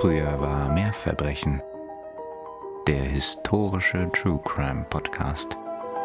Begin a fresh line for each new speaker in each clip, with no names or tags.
Früher war mehr Verbrechen. Der historische True Crime Podcast.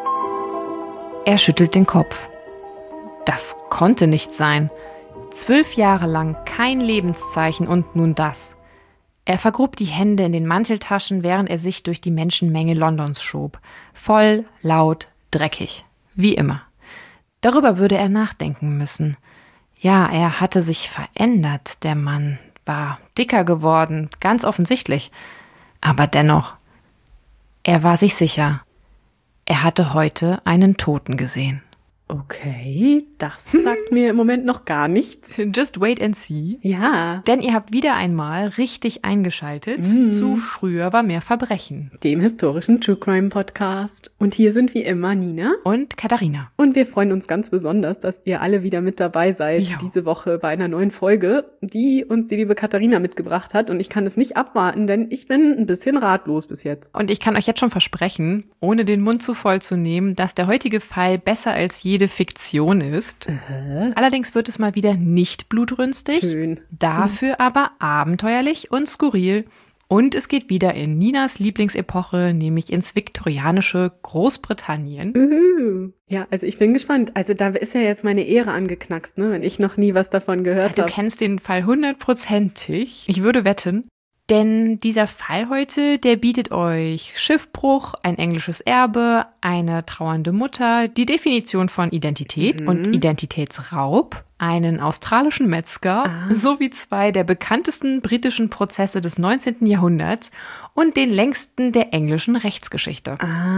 Er schüttelt den Kopf. Das konnte nicht sein. 12 Jahre lang kein Lebenszeichen und nun das. Er vergrub die Hände in den Manteltaschen, während er sich durch die Menschenmenge Londons schob. Voll, laut, dreckig. Wie immer. Darüber würde er nachdenken müssen. Ja, er hatte sich verändert, der Mann war dicker geworden, ganz offensichtlich. Aber dennoch, er war sich sicher, er hatte heute einen Toten gesehen.
Okay, das sagt mir im Moment noch gar nichts.
Just wait and see.
Ja.
Denn ihr habt wieder einmal richtig eingeschaltet zu Früher war mehr Verbrechen.
Dem historischen True Crime Podcast. Und hier sind wie immer Nina
Und Katharina.
Und wir freuen uns ganz besonders, dass ihr alle wieder mit dabei seid
Ja.
diese Woche bei einer neuen Folge, die uns die liebe Katharina mitgebracht hat. Und ich kann es nicht abwarten, denn ich bin ein bisschen ratlos bis jetzt.
Und ich kann euch jetzt schon versprechen, ohne den Mund zu voll zu nehmen, dass der heutige Fall besser als jede Fiktion ist. Allerdings wird es mal wieder nicht blutrünstig,
Schön.
dafür aber abenteuerlich und skurril. Und es geht wieder in Ninas Lieblingsepoche, nämlich ins viktorianische Großbritannien.
Ja, also ich bin gespannt. Also da ist ja jetzt meine Ehre angeknackst, ne, wenn ich noch nie was davon gehört
Du
habe.
kennst den Fall 100%ig. Ich würde wetten. Denn dieser Fall heute, der bietet euch Schiffbruch, ein englisches Erbe, eine trauernde Mutter, die Definition von Identität und Identitätsraub, einen australischen Metzger sowie 2 der bekanntesten britischen Prozesse des 19. Jahrhunderts und den längsten der englischen Rechtsgeschichte.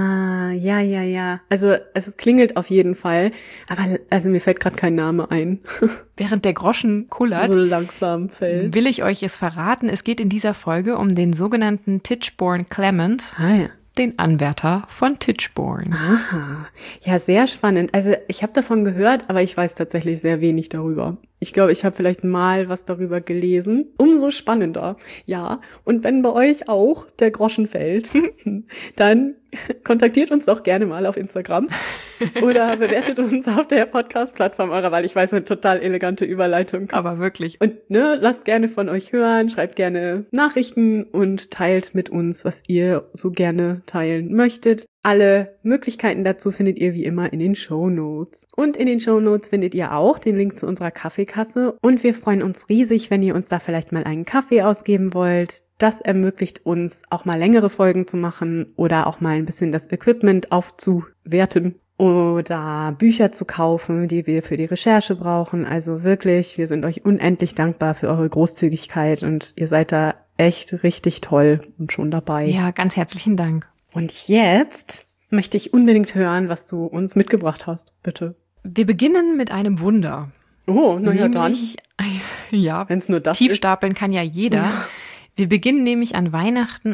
Ja. Also es klingelt auf jeden Fall, aber also mir fällt gerade kein Name ein.
Während der Groschen kullert,
So langsam fällt.
will ich euch es verraten. Es geht in dieser Folge um den sogenannten Tichborne Clement,
Ja.
den Anwärter von Tichborne.
Aha. Ja, sehr spannend. Also ich habe davon gehört, aber ich weiß tatsächlich sehr wenig darüber. Ich glaube, ich habe vielleicht mal was darüber gelesen. Umso spannender. Ja, und wenn bei euch auch der Groschen fällt, dann kontaktiert uns doch gerne mal auf Instagram oder bewertet uns auf der Podcast-Plattform eurer Wahl. Ich weiß, eine total elegante Überleitung.
Aber wirklich.
Und lasst gerne von euch hören, schreibt gerne Nachrichten und teilt mit uns, was ihr so gerne teilen möchtet. Alle Möglichkeiten dazu findet ihr wie immer in den Shownotes. Und in den Shownotes findet ihr auch den Link zu unserer Kaffeekasse. Und wir freuen uns riesig, wenn ihr uns da vielleicht mal einen Kaffee ausgeben wollt. Das ermöglicht uns, auch mal längere Folgen zu machen oder auch mal ein bisschen das Equipment aufzuwerten oder Bücher zu kaufen, die wir für die Recherche brauchen. Also wirklich, wir sind euch unendlich dankbar für eure Großzügigkeit und ihr seid da echt richtig toll und schon dabei.
Ja, ganz herzlichen Dank.
Und jetzt möchte ich unbedingt hören, was du uns mitgebracht hast, bitte.
Wir beginnen mit einem Wunder.
Oh, na ja, dann.
Nämlich, ja,
Wenn's nur das
tiefstapeln kann ja jeder.
Ja.
Wir beginnen nämlich an Weihnachten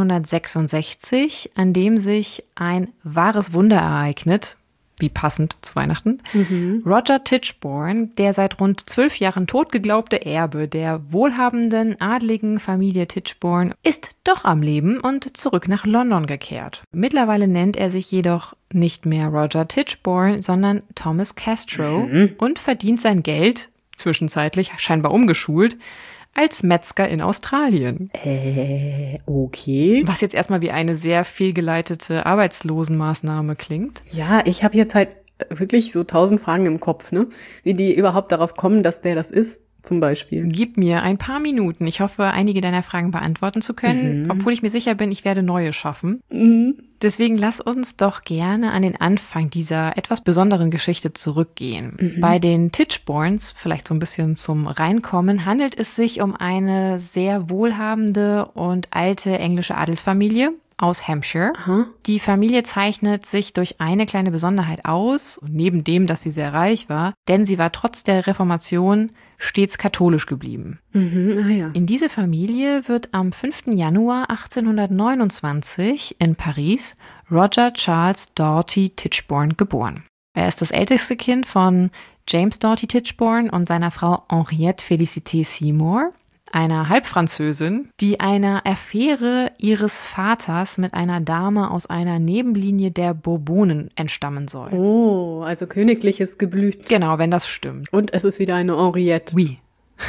1866, an dem sich ein wahres Wunder ereignet, wie passend zu Weihnachten. Roger Tichborne, der seit rund 12 Jahren tot geglaubte Erbe der wohlhabenden, adligen Familie Tichborne, ist doch am Leben und zurück nach London gekehrt. Mittlerweile nennt er sich jedoch nicht mehr Roger Tichborne, sondern Thomas Castro und verdient sein Geld, zwischenzeitlich scheinbar umgeschult, als Metzger in Australien.
Okay.
Was jetzt erstmal wie eine sehr fehlgeleitete Arbeitslosenmaßnahme klingt.
Ja, ich habe jetzt halt wirklich so 1000 Fragen im Kopf, ne? Wie die überhaupt darauf kommen, dass der das ist, zum Beispiel.
Gib mir ein paar Minuten. Ich hoffe, einige deiner Fragen beantworten zu können, obwohl ich mir sicher bin, ich werde neue schaffen. Deswegen lass uns doch gerne an den Anfang dieser etwas besonderen Geschichte zurückgehen. Bei den Tichbornes, vielleicht so ein bisschen zum Reinkommen, handelt es sich um eine sehr wohlhabende und alte englische Adelsfamilie aus Hampshire. Die Familie zeichnet sich durch eine kleine Besonderheit aus, neben dem, dass sie sehr reich war, denn sie war trotz der Reformation stets katholisch geblieben. In diese Familie wird am 5. Januar 1829 in Paris Roger Charles Doughty Tichborne geboren. Er ist das älteste Kind von James Doughty Tichborne und seiner Frau Henriette Félicité Seymour, einer Halbfranzösin, die einer Affäre ihres Vaters mit einer Dame aus einer Nebenlinie der Bourbonen entstammen soll.
Oh, also königliches Geblüt.
Genau, wenn das stimmt.
Und es ist wieder eine Henriette.
Oui.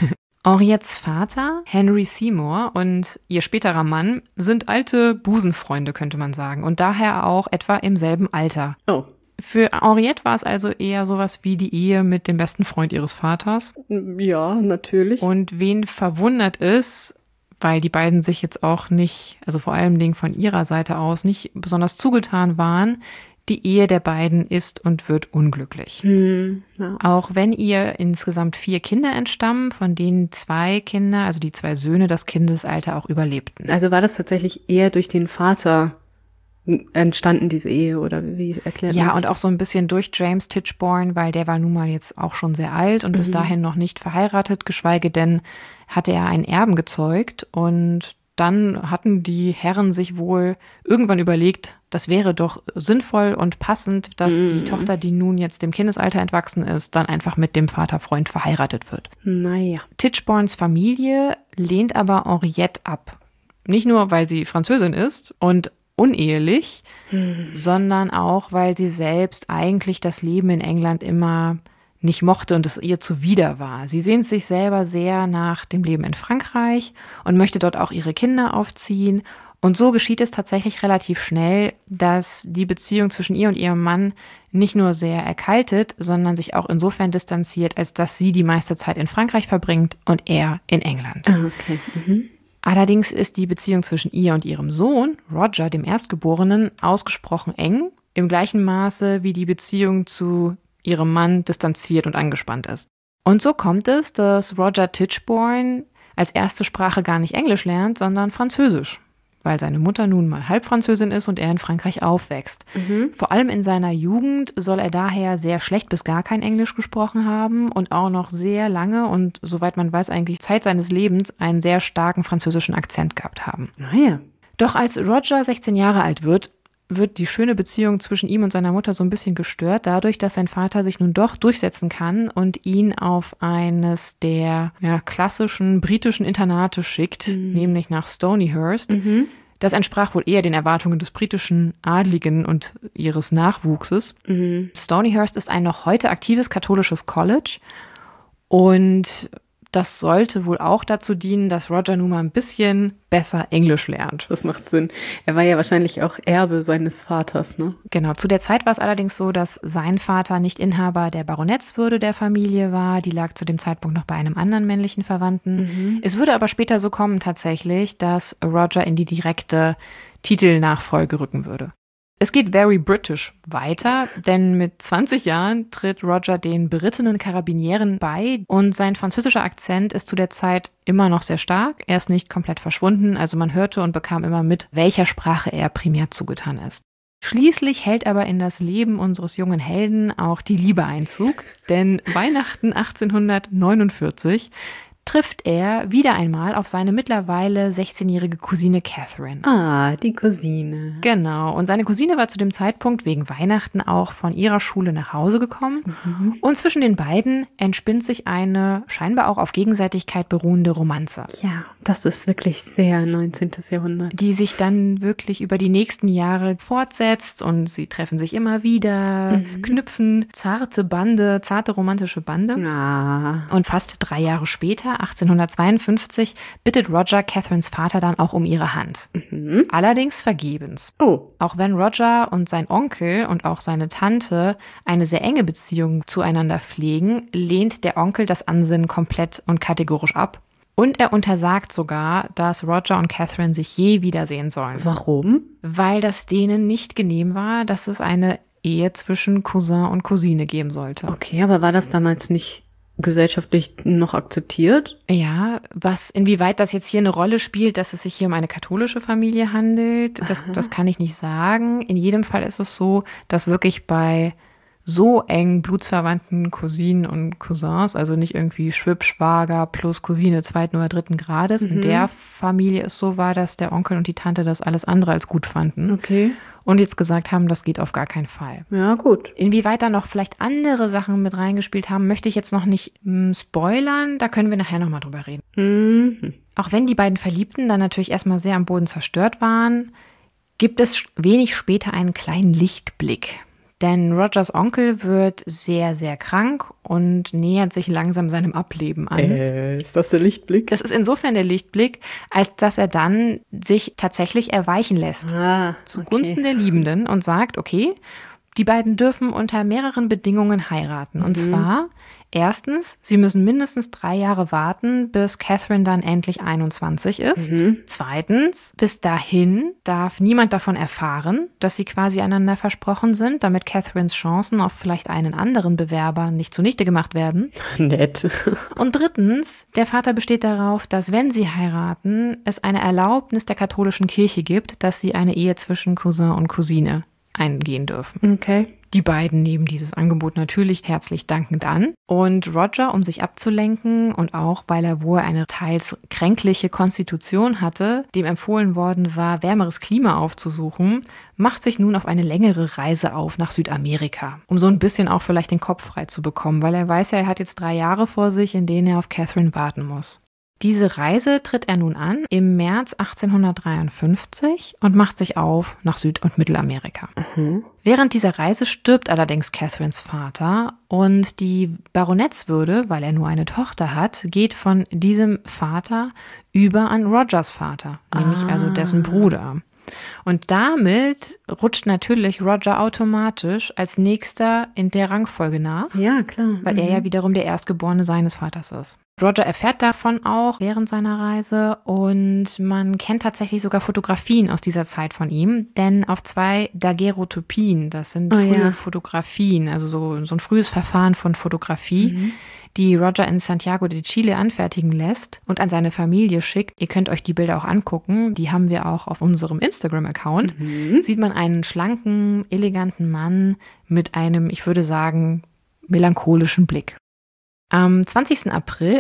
Henriettes Vater, Henry Seymour, und ihr späterer Mann sind alte Busenfreunde, könnte man sagen. Und daher auch etwa im selben Alter.
Oh.
Für Henriette war es also eher sowas wie die Ehe mit dem besten Freund ihres Vaters.
Ja, natürlich.
Und wen verwundert ist, weil die beiden sich jetzt auch nicht, also vor allem Dingen von ihrer Seite aus, nicht besonders zugetan waren, die Ehe der beiden ist und wird unglücklich.
Ja.
Auch wenn ihr insgesamt 4 Kinder entstammen, von denen 2 Kinder, also die 2 Söhne, das Kindesalter auch überlebten.
Also war das tatsächlich eher durch den Vater entstanden, diese Ehe, oder wie erklärt man
Ja,
sich
und
das?
auch so ein bisschen durch James Tichborne, weil der war nun mal jetzt auch schon sehr alt und bis dahin noch nicht verheiratet, geschweige denn hatte er einen Erben gezeugt. Und dann hatten die Herren sich wohl irgendwann überlegt, das wäre doch sinnvoll und passend, dass die Tochter, die nun jetzt dem Kindesalter entwachsen ist, dann einfach mit dem Vaterfreund verheiratet wird.
Naja.
Tichbornes Familie lehnt aber Henriette ab. Nicht nur, weil sie Französin ist und unehelich, sondern auch, weil sie selbst eigentlich das Leben in England immer nicht mochte und es ihr zuwider war. Sie sehnt sich selber sehr nach dem Leben in Frankreich und möchte dort auch ihre Kinder aufziehen. Und so geschieht es tatsächlich relativ schnell, dass die Beziehung zwischen ihr und ihrem Mann nicht nur sehr erkaltet, sondern sich auch insofern distanziert, als dass sie die meiste Zeit in Frankreich verbringt und er in England.
Ah, okay.
Allerdings ist die Beziehung zwischen ihr und ihrem Sohn, Roger, dem Erstgeborenen, ausgesprochen eng, im gleichen Maße wie die Beziehung zu ihrem Mann distanziert und angespannt ist. Und so kommt es, dass Roger Tichborne als erste Sprache gar nicht Englisch lernt, sondern Französisch, weil seine Mutter nun mal Halbfranzösin ist und er in Frankreich aufwächst. Vor allem in seiner Jugend soll er daher sehr schlecht bis gar kein Englisch gesprochen haben und auch noch sehr lange und soweit man weiß eigentlich Zeit seines Lebens einen sehr starken französischen Akzent gehabt haben.
Naja.
Doch als Roger 16 Jahre alt wird die schöne Beziehung zwischen ihm und seiner Mutter so ein bisschen gestört, dadurch, dass sein Vater sich nun doch durchsetzen kann und ihn auf eines der klassischen britischen Internate schickt, nämlich nach Stonyhurst. Das entsprach wohl eher den Erwartungen des britischen Adligen und ihres Nachwuchses. Stonyhurst ist ein noch heute aktives katholisches College und das sollte wohl auch dazu dienen, dass Roger nun mal ein bisschen besser Englisch lernt.
Das macht Sinn. Er war ja wahrscheinlich auch Erbe seines Vaters, ne?
Genau, zu der Zeit war es allerdings so, dass sein Vater nicht Inhaber der Baronetswürde der Familie war. Die lag zu dem Zeitpunkt noch bei einem anderen männlichen Verwandten. Es würde aber später so kommen tatsächlich, dass Roger in die direkte Titelnachfolge rücken würde. Es geht very British weiter, denn mit 20 Jahren tritt Roger den berittenen Karabinieren bei und sein französischer Akzent ist zu der Zeit immer noch sehr stark. Er ist nicht komplett verschwunden, also man hörte und bekam immer mit, welcher Sprache er primär zugetan ist. Schließlich hält aber in das Leben unseres jungen Helden auch die Liebe Einzug, denn Weihnachten 1849 trifft er wieder einmal auf seine mittlerweile 16-jährige Cousine Catherine.
Ah, die Cousine.
Genau. Und seine Cousine war zu dem Zeitpunkt wegen Weihnachten auch von ihrer Schule nach Hause gekommen. Und zwischen den beiden entspinnt sich eine scheinbar auch auf Gegenseitigkeit beruhende Romanze.
Ja, das ist wirklich sehr 19. Jahrhundert.
Die sich dann wirklich über die nächsten Jahre fortsetzt und sie treffen sich immer wieder, knüpfen zarte romantische Bande.
Ah.
Und fast 3 Jahre später, 1852, bittet Roger Catherines Vater dann auch um ihre Hand. Allerdings vergebens.
Oh.
Auch wenn Roger und sein Onkel und auch seine Tante eine sehr enge Beziehung zueinander pflegen, lehnt der Onkel das Ansinnen komplett und kategorisch ab. Und er untersagt sogar, dass Roger und Catherine sich je wiedersehen sollen.
Warum?
Weil das denen nicht genehm war, dass es eine Ehe zwischen Cousin und Cousine geben sollte.
Okay, aber war das damals nicht gesellschaftlich noch akzeptiert?
Ja, inwieweit das jetzt hier eine Rolle spielt, dass es sich hier um eine katholische Familie handelt, das kann ich nicht sagen. In jedem Fall ist es so, dass wirklich bei so eng blutsverwandten Cousinen und Cousins, also nicht irgendwie Schwibschwager plus Cousine 2. oder 3. Grades, in der Familie es so war, dass der Onkel und die Tante das alles andere als gut fanden.
Okay.
Und jetzt gesagt haben, das geht auf gar keinen Fall.
Ja, gut.
Inwieweit da noch vielleicht andere Sachen mit reingespielt haben, möchte ich jetzt noch nicht spoilern. Da können wir nachher nochmal drüber reden. Auch wenn die beiden Verliebten dann natürlich erstmal sehr am Boden zerstört waren, gibt es wenig später einen kleinen Lichtblick. Denn Rogers Onkel wird sehr, sehr krank und nähert sich langsam seinem Ableben an.
Ist das der Lichtblick?
Das ist insofern der Lichtblick, als dass er dann sich tatsächlich erweichen lässt. Zugunsten der Liebenden und sagt, okay, die beiden dürfen unter mehreren Bedingungen heiraten. Und zwar, erstens, sie müssen mindestens 3 Jahre warten, bis Catherine dann endlich 21 ist. Zweitens, bis dahin darf niemand davon erfahren, dass sie quasi einander versprochen sind, damit Catherines Chancen auf vielleicht einen anderen Bewerber nicht zunichte gemacht werden.
Nett.
Und drittens, der Vater besteht darauf, dass wenn sie heiraten, es eine Erlaubnis der katholischen Kirche gibt, dass sie eine Ehe zwischen Cousin und Cousine eingehen dürfen.
Okay.
Die beiden nehmen dieses Angebot natürlich herzlich dankend an. Und Roger, um sich abzulenken und auch, weil er wohl eine teils kränkliche Konstitution hatte, dem empfohlen worden war, wärmeres Klima aufzusuchen, macht sich nun auf eine längere Reise auf nach Südamerika, um so ein bisschen auch vielleicht den Kopf frei zu bekommen, weil er weiß ja, er hat jetzt 3 Jahre vor sich, in denen er auf Catherine warten muss. Diese Reise tritt er nun an im März 1853 und macht sich auf nach Süd- und Mittelamerika. Während dieser Reise stirbt allerdings Catherines Vater und die Baronetswürde, weil er nur eine Tochter hat, geht von diesem Vater über an Rogers Vater, nämlich also dessen Bruder. Und damit rutscht natürlich Roger automatisch als nächster in der Rangfolge nach.
Ja, klar.
Weil er ja wiederum der Erstgeborene seines Vaters ist. Roger erfährt davon auch während seiner Reise und man kennt tatsächlich sogar Fotografien aus dieser Zeit von ihm, denn auf 2 Daguerreotypien, das sind frühe Fotografien, also so ein frühes Verfahren von Fotografie, die Roger in Santiago de Chile anfertigen lässt und an seine Familie schickt. Ihr könnt euch die Bilder auch angucken, die haben wir auch auf unserem Instagram-Account. Sieht man einen schlanken, eleganten Mann mit einem, ich würde sagen, melancholischen Blick. Am 20. April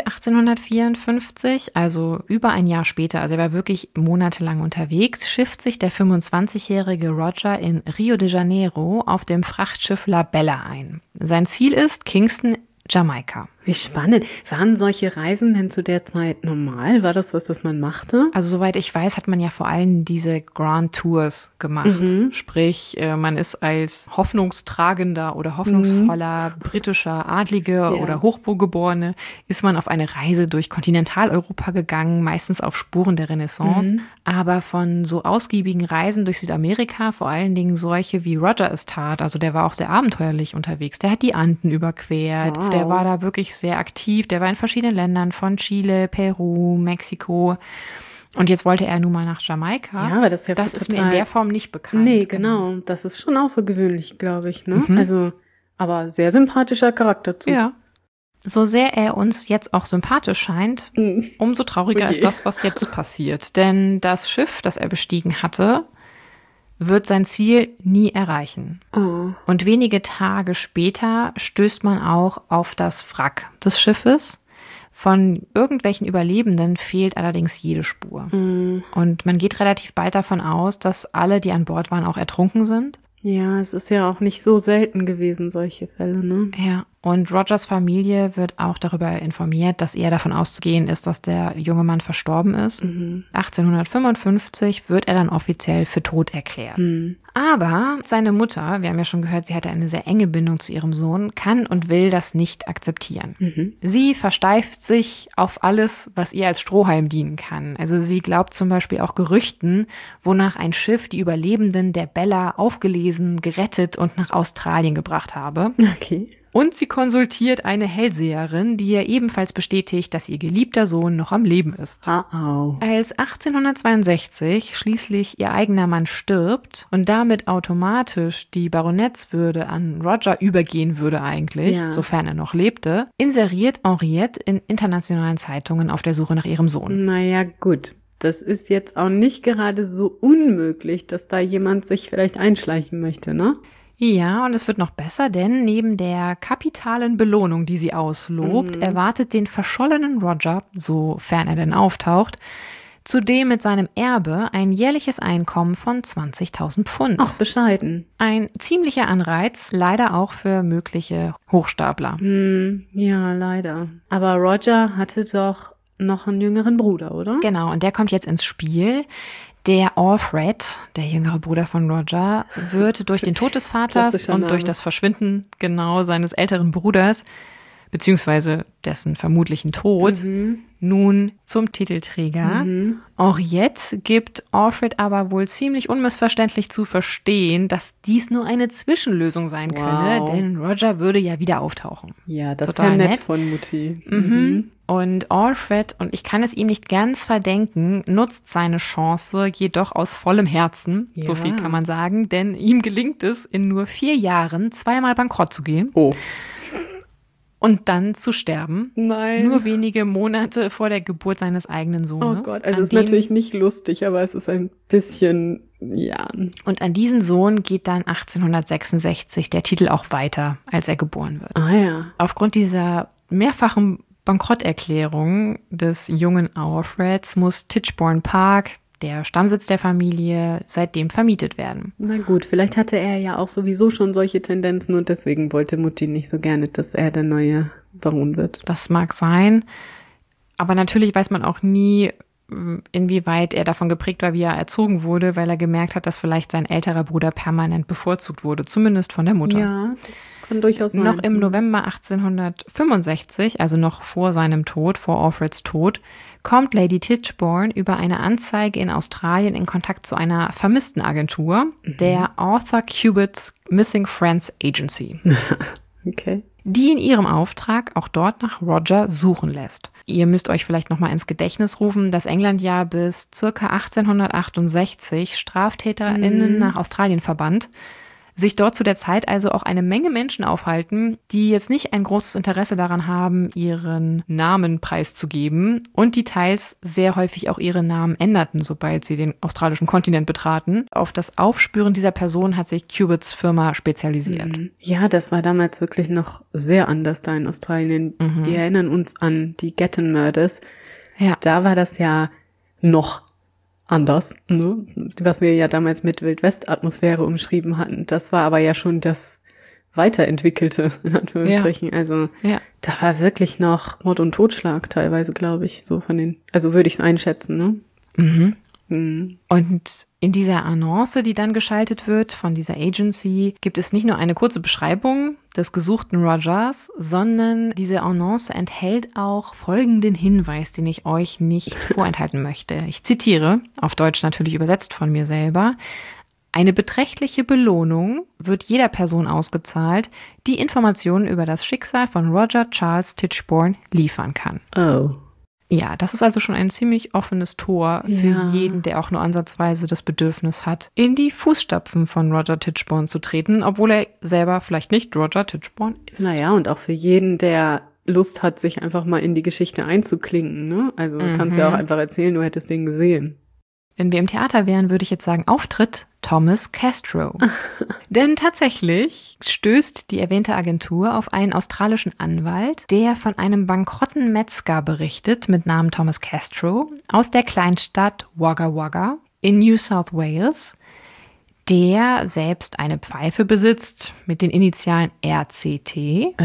1854, also über ein Jahr später, also er war wirklich monatelang unterwegs, schifft sich der 25-jährige Roger in Rio de Janeiro auf dem Frachtschiff La Bella ein. Sein Ziel ist Kingston, Jamaika.
Wie spannend. Waren solche Reisen denn zu der Zeit normal? War das was man machte?
Also soweit ich weiß, hat man ja vor allem diese Grand Tours gemacht. Sprich, man ist als hoffnungstragender oder hoffnungsvoller britischer Adlige oder Hochwohlgeborene, ist man auf eine Reise durch Kontinentaleuropa gegangen, meistens auf Spuren der Renaissance. Aber von so ausgiebigen Reisen durch Südamerika, vor allen Dingen solche wie Roger es tat, also der war auch sehr abenteuerlich unterwegs. Der hat die Anden überquert, der war da wirklich sehr aktiv. Der war in verschiedenen Ländern, von Chile, Peru, Mexiko. Und jetzt wollte er nun mal nach Jamaika.
Ja, aber das
ist mir in der Form nicht bekannt.
Nee, genau. Das ist schon außergewöhnlich, glaube ich, ne? Also, aber sehr sympathischer Charakterzug.
Ja. So sehr er uns jetzt auch sympathisch scheint, umso trauriger ist das, was jetzt passiert. Denn das Schiff, das er bestiegen hatte, wird sein Ziel nie erreichen. Und wenige Tage später stößt man auch auf das Wrack des Schiffes. Von irgendwelchen Überlebenden fehlt allerdings jede Spur. Und man geht relativ bald davon aus, dass alle, die an Bord waren, auch ertrunken sind.
Ja, es ist ja auch nicht so selten gewesen, solche Fälle, ne?
Ja, und Rogers Familie wird auch darüber informiert, dass eher davon auszugehen ist, dass der junge Mann verstorben ist. 1855 wird er dann offiziell für tot erklärt. Aber seine Mutter, wir haben ja schon gehört, sie hatte eine sehr enge Bindung zu ihrem Sohn, kann und will das nicht akzeptieren. Sie versteift sich auf alles, was ihr als Strohhalm dienen kann. Also sie glaubt zum Beispiel auch Gerüchten, wonach ein Schiff die Überlebenden der Bella aufgelesen, gerettet und nach Australien gebracht habe.
Okay.
Und sie konsultiert eine Hellseherin, die ihr ebenfalls bestätigt, dass ihr geliebter Sohn noch am Leben ist. Als 1862 schließlich ihr eigener Mann stirbt und damit automatisch die Baronetswürde an Roger übergehen würde eigentlich, sofern er noch lebte, inseriert Henriette in internationalen Zeitungen auf der Suche nach ihrem Sohn.
Naja, gut. Das ist jetzt auch nicht gerade so unmöglich, dass da jemand sich vielleicht einschleichen möchte, ne?
Ja, und es wird noch besser, denn neben der kapitalen Belohnung, die sie auslobt, erwartet den verschollenen Roger, sofern er denn auftaucht, zudem mit seinem Erbe ein jährliches Einkommen von 20.000 Pfund.
Ach, bescheiden.
Ein ziemlicher Anreiz, leider auch für mögliche Hochstapler.
Ja, leider. Aber Roger hatte doch noch einen jüngeren Bruder, oder?
Genau, und der kommt jetzt ins Spiel. Der Alfred, der jüngere Bruder von Roger, wird durch den Tod des Vaters und durch das Verschwinden seines älteren Bruders, beziehungsweise dessen vermutlichen Tod, nun zum Titelträger. Henriette gibt Alfred aber wohl ziemlich unmissverständlich zu verstehen, dass dies nur eine Zwischenlösung sein könne, denn Roger würde ja wieder auftauchen.
Ja, das ist ja nett von Mutti.
Und Alfred, und ich kann es ihm nicht ganz verdenken, nutzt seine Chance jedoch aus vollem Herzen, so viel kann man sagen, denn ihm gelingt es, in nur 4 Jahren 2-mal bankrott zu gehen. Und dann zu sterben.
Nein.
Nur wenige Monate vor der Geburt seines eigenen Sohnes.
Oh Gott, also es ist natürlich nicht lustig, aber es ist ein bisschen, ja.
Und an diesen Sohn geht dann 1866 der Titel auch weiter, als er geboren wird.
Ah ja.
Aufgrund dieser mehrfachen Bankrotterklärung des jungen Alfreds muss Tichborne Park, der Stammsitz der Familie, seitdem vermietet werden.
Na gut, vielleicht hatte er ja auch sowieso schon solche Tendenzen und deswegen wollte Mutti nicht so gerne, dass er der neue Baron wird.
Das mag sein, aber natürlich weiß man auch nie, inwieweit er davon geprägt war, wie er erzogen wurde, weil er gemerkt hat, dass vielleicht sein älterer Bruder permanent bevorzugt wurde, zumindest von der Mutter.
Ja, das kann durchaus sein.
Noch im November 1865, also noch vor seinem Tod, vor Alfreds Tod, kommt Lady Tichborne über eine Anzeige in Australien in Kontakt zu einer Vermisstenagentur, der Arthur Cubitt's Missing Friends Agency.
Okay.
Die in ihrem Auftrag auch dort nach Roger suchen lässt. Ihr müsst euch vielleicht nochmal ins Gedächtnis rufen, dass England ja bis ca. 1868 StraftäterInnen nach Australien verband. Sich dort zu der Zeit also auch eine Menge Menschen aufhalten, die jetzt nicht ein großes Interesse daran haben, ihren Namen preiszugeben und die teils sehr häufig auch ihre Namen änderten, sobald sie den australischen Kontinent betraten. Auf das Aufspüren dieser Person hat sich Cubitt's Firma spezialisiert.
Ja, das war damals wirklich noch sehr anders da in Australien. Wir erinnern uns an die Gatton Murders.
Ja.
Da war das ja noch anders, ne? Was wir ja damals mit Wildwest-Atmosphäre umschrieben hatten. Das war aber ja schon das Weiterentwickelte, in Anführungsstrichen.
Ja.
Also da war wirklich noch Mord und Totschlag teilweise, glaube ich, so von den, also würde ich es einschätzen, ne?
Und in dieser Annonce, die dann geschaltet wird von dieser Agency, gibt es nicht nur eine kurze Beschreibung des gesuchten Rogers, sondern diese Annonce enthält auch folgenden Hinweis, den ich euch nicht vorenthalten möchte. Ich zitiere, auf Deutsch natürlich übersetzt von mir selber: Eine beträchtliche Belohnung wird jeder Person ausgezahlt, die Informationen über das Schicksal von Roger Charles Tichborne liefern kann.
Oh.
Ja, das ist also schon ein ziemlich offenes Tor für jeden, der auch nur ansatzweise das Bedürfnis hat, in die Fußstapfen von Roger Tichborne zu treten, obwohl er selber vielleicht nicht Roger Tichborne ist.
Naja, und auch für jeden, der Lust hat, sich einfach mal in die Geschichte einzuklinken, ne? Also du kannst ja auch einfach erzählen, du hättest den gesehen.
Wenn wir im Theater wären, würde ich jetzt sagen, Auftritt Thomas Castro. Denn tatsächlich stößt die erwähnte Agentur auf einen australischen Anwalt, der von einem bankrotten Metzger berichtet mit Namen Thomas Castro aus der Kleinstadt Wagga Wagga in New South Wales, der selbst eine Pfeife besitzt mit den Initialen RCT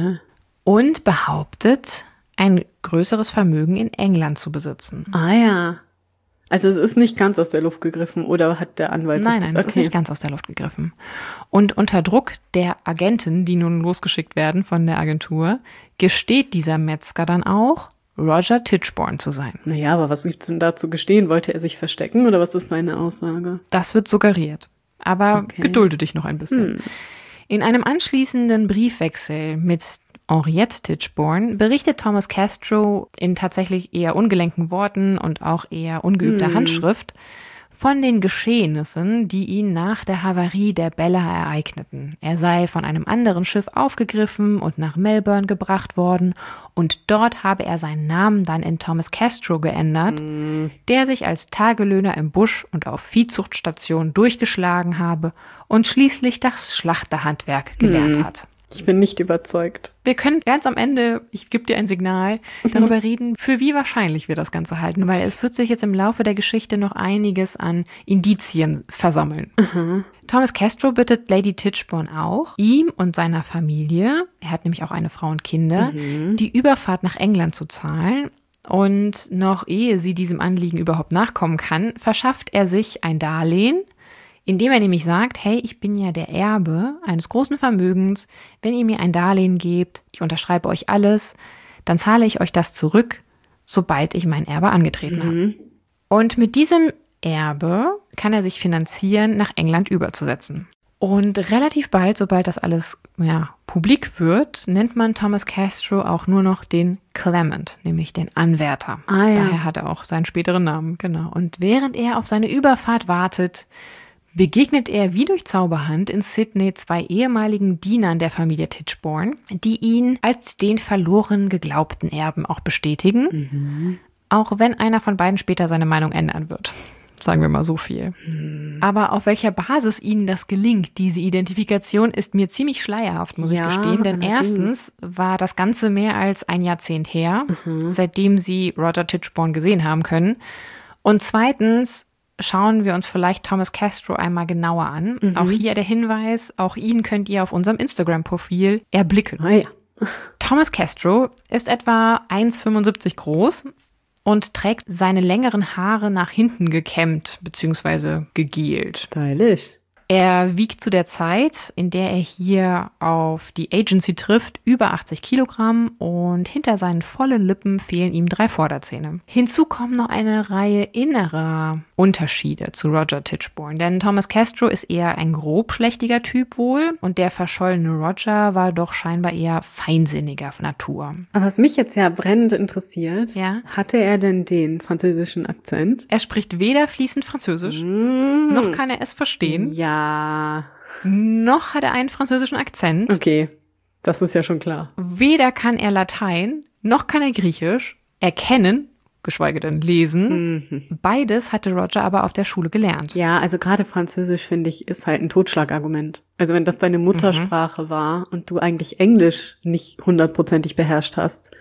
und behauptet, ein größeres Vermögen in England zu besitzen.
Ah ja. Also es ist nicht ganz aus der Luft gegriffen, oder hat der Anwalt sich
Nein, es ist nicht ganz aus der Luft gegriffen. Und unter Druck der Agenten, die nun losgeschickt werden von der Agentur, gesteht dieser Metzger dann auch, Roger Tichborne zu sein.
Naja, aber was gibt's denn da zu gestehen? Wollte er sich verstecken oder was ist seine Aussage?
Das wird suggeriert. Aber gedulde dich noch ein bisschen. In einem anschließenden Briefwechsel mit Henriette Tichborne berichtet Thomas Castro in tatsächlich eher ungelenken Worten und auch eher ungeübter Handschrift von den Geschehnissen, die ihn nach der Havarie der Bella ereigneten. Er sei von einem anderen Schiff aufgegriffen und nach Melbourne gebracht worden und dort habe er seinen Namen dann in Thomas Castro geändert, der sich als Tagelöhner im Busch und auf Viehzuchtstationen durchgeschlagen habe und schließlich das Schlachterhandwerk gelernt hat.
Ich bin nicht überzeugt.
Wir können ganz am Ende, ich gebe dir ein Signal, darüber reden, für wie wahrscheinlich wir das Ganze halten, weil es wird sich jetzt im Laufe der Geschichte noch einiges an Indizien versammeln. Thomas Castro bittet Lady Tichborne auch, ihm und seiner Familie, er hat nämlich auch eine Frau und Kinder, die Überfahrt nach England zu zahlen, Und noch ehe sie diesem Anliegen überhaupt nachkommen kann, verschafft er sich ein Darlehen, indem er nämlich sagt, hey, ich bin ja der Erbe eines großen Vermögens. Wenn ihr mir ein Darlehen gebt, ich unterschreibe euch alles, dann zahle ich euch das zurück, sobald ich mein Erbe angetreten habe. Und mit diesem Erbe kann er sich finanzieren, nach England überzusetzen. Und relativ bald, sobald das alles publik wird, nennt man Thomas Castro auch nur noch den Clement, nämlich den Anwärter. Daher hat er auch seinen späteren Namen, genau. Und während er auf seine Überfahrt wartet, begegnet er wie durch Zauberhand in Sydney 2 ehemaligen Dienern der Familie Tichborne, die ihn als den verloren geglaubten Erben auch bestätigen, auch wenn einer von beiden später seine Meinung ändern wird. Sagen wir mal so viel. Aber auf welcher Basis ihnen das gelingt, diese Identifikation, ist mir ziemlich schleierhaft, muss ich gestehen. Denn erstens war das Ganze mehr als ein Jahrzehnt her, seitdem sie Roger Tichborne gesehen haben können. Und zweitens schauen wir uns vielleicht Thomas Castro einmal genauer an. Auch hier der Hinweis, auch ihn könnt ihr auf unserem Instagram-Profil erblicken. Thomas Castro ist etwa 1,75 groß und trägt seine längeren Haare nach hinten gekämmt bzw. gegelt.
Stylisch.
Er wiegt zu der Zeit, in der er hier auf die Agency trifft, über 80 Kilogramm und hinter seinen vollen Lippen fehlen ihm 3 Vorderzähne. Hinzu kommen noch eine Reihe innerer Unterschiede zu Roger Tichborne, denn Thomas Castro ist eher ein grobschlächtiger Typ wohl und der verschollene Roger war doch scheinbar eher feinsinniger Natur.
Aber was mich jetzt ja brennend interessiert, hatte er denn den französischen Akzent?
Er spricht weder fließend Französisch, noch kann er es verstehen. Noch hat er einen französischen Akzent.
Okay, das ist ja schon klar.
Weder kann er Latein, noch kann er Griechisch erkennen, geschweige denn lesen. Beides hatte Roger aber auf der Schule gelernt.
Ja, also gerade Französisch, finde ich, ist halt ein Totschlagargument. Also wenn das deine Muttersprache war und du eigentlich Englisch nicht 100%ig beherrscht hast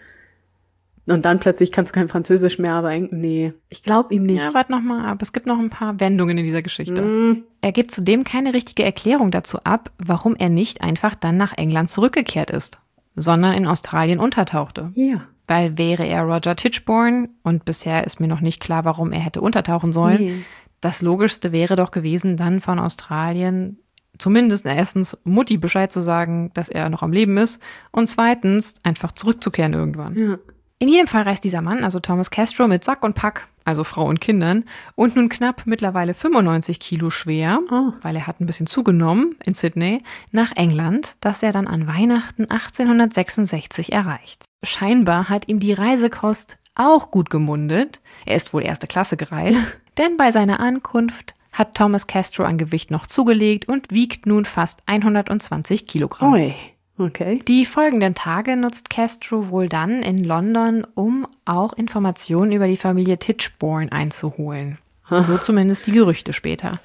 und dann plötzlich kannst du kein Französisch mehr, aber nee, ich glaube ihm nicht.
Ja, warte noch mal ab. Es gibt noch ein paar Wendungen in dieser Geschichte. Er gibt zudem keine richtige Erklärung dazu ab, warum er nicht einfach dann nach England zurückgekehrt ist, sondern in Australien untertauchte.
Ja.
Weil wäre er Roger Tichborne, und bisher ist mir noch nicht klar, warum er hätte untertauchen sollen, das Logischste wäre doch gewesen, dann von Australien zumindest erstens Mutti Bescheid zu sagen, dass er noch am Leben ist und zweitens einfach zurückzukehren irgendwann.
Ja.
In jedem Fall reist dieser Mann, also Thomas Castro, mit Sack und Pack, also Frau und Kindern, und nun knapp mittlerweile 95 Kilo schwer, weil er hat ein bisschen zugenommen in Sydney, nach England, das er dann an Weihnachten 1866 erreicht. Scheinbar hat ihm die Reisekost auch gut gemundet. Er ist wohl 1. Klasse gereist, denn bei seiner Ankunft hat Thomas Castro an Gewicht noch zugelegt und wiegt nun fast 120 Kilogramm.
Oi. Okay.
Die folgenden Tage nutzt Castro wohl dann in London, um auch Informationen über die Familie Tichborne einzuholen. So zumindest die Gerüchte später.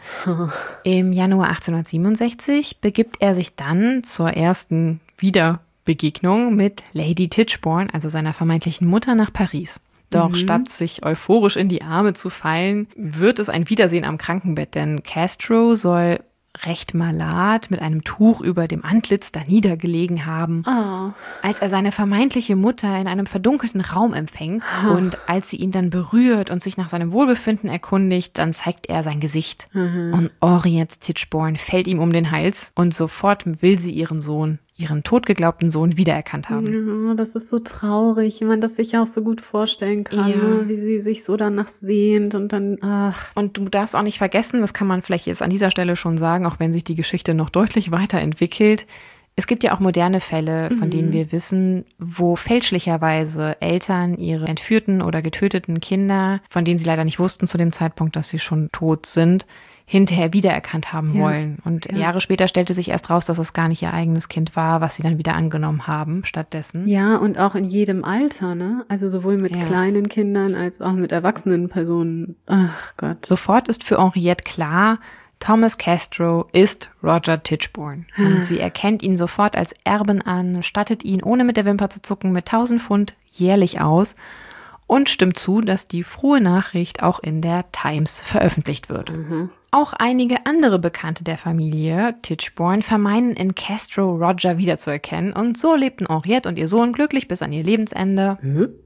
Im Januar 1867 begibt er sich dann zur ersten Wiederbegegnung mit Lady Tichborne, also seiner vermeintlichen Mutter, nach Paris. Doch statt sich euphorisch in die Arme zu fallen, wird es ein Wiedersehen am Krankenbett, denn Castro soll recht malat mit einem Tuch über dem Antlitz da niedergelegen haben, als er seine vermeintliche Mutter in einem verdunkelten Raum empfängt und als sie ihn dann berührt und sich nach seinem Wohlbefinden erkundigt, dann zeigt er sein Gesicht. Und Henriette Tichborne fällt ihm um den Hals und sofort will sie ihren totgeglaubten Sohn wiedererkannt haben.
Ja, das ist so traurig, wenn man das sich auch so gut vorstellen kann, ne? Wie sie sich so danach sehnt und dann,
Und du darfst auch nicht vergessen, das kann man vielleicht jetzt an dieser Stelle schon sagen, auch wenn sich die Geschichte noch deutlich weiterentwickelt. Es gibt ja auch moderne Fälle, von denen wir wissen, wo fälschlicherweise Eltern ihre entführten oder getöteten Kinder, von denen sie leider nicht wussten zu dem Zeitpunkt, dass sie schon tot sind, hinterher wiedererkannt haben wollen. Und Jahre später stellte sich erst raus, dass es gar nicht ihr eigenes Kind war, was sie dann wieder angenommen haben stattdessen.
Ja, und auch in jedem Alter, ne? Also sowohl mit kleinen Kindern als auch mit erwachsenen Personen. Ach Gott.
Sofort ist für Henriette klar, Thomas Castro ist Roger Tichborne. Und sie erkennt ihn sofort als Erben an, stattet ihn, ohne mit der Wimper zu zucken, mit 1000 Pfund jährlich aus und stimmt zu, dass die frohe Nachricht auch in der Times veröffentlicht wird. Auch einige andere Bekannte der Familie Tichborne vermeinen in Castro Roger wiederzuerkennen und so lebten Henriette und ihr Sohn glücklich bis an ihr Lebensende.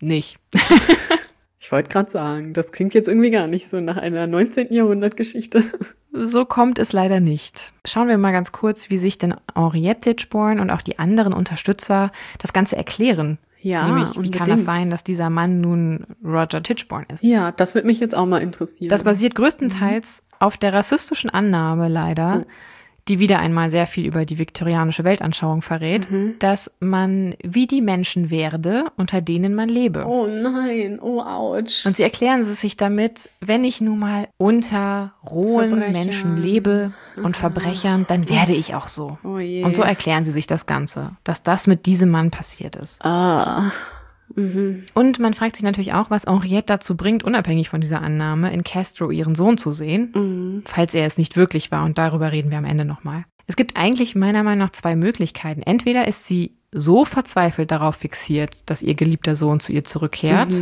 nicht.
Ich wollte gerade sagen, das klingt jetzt irgendwie gar nicht so nach einer 19. Jahrhundert-Geschichte.
So kommt es leider nicht. Schauen wir mal ganz kurz, wie sich denn Henriette Tichborne und auch die anderen Unterstützer das Ganze erklären.
Ja,
nämlich, wie
unbedingt.
kann das sein, dass dieser Mann nun Roger Tichborne ist?
Ja, das würde mich jetzt auch mal interessieren.
Das basiert größtenteils auf der rassistischen Annahme leider, die wieder einmal sehr viel über die viktorianische Weltanschauung verrät, dass man wie die Menschen werde, unter denen man lebe.
Oh nein, oh ouch.
Und sie erklären es sich damit, wenn ich nun mal unter rohen
Verbrechern.
Menschen lebe und Verbrechern, dann werde ich auch so.
Oh je.
Und so erklären sie sich das Ganze, dass das mit diesem Mann passiert ist. Und man fragt sich natürlich auch, was Henriette dazu bringt, unabhängig von dieser Annahme, in Castro ihren Sohn zu sehen, falls er es nicht wirklich war. Und darüber reden wir am Ende nochmal. Es gibt eigentlich meiner Meinung nach zwei Möglichkeiten. Entweder ist sie so verzweifelt darauf fixiert, dass ihr geliebter Sohn zu ihr zurückkehrt,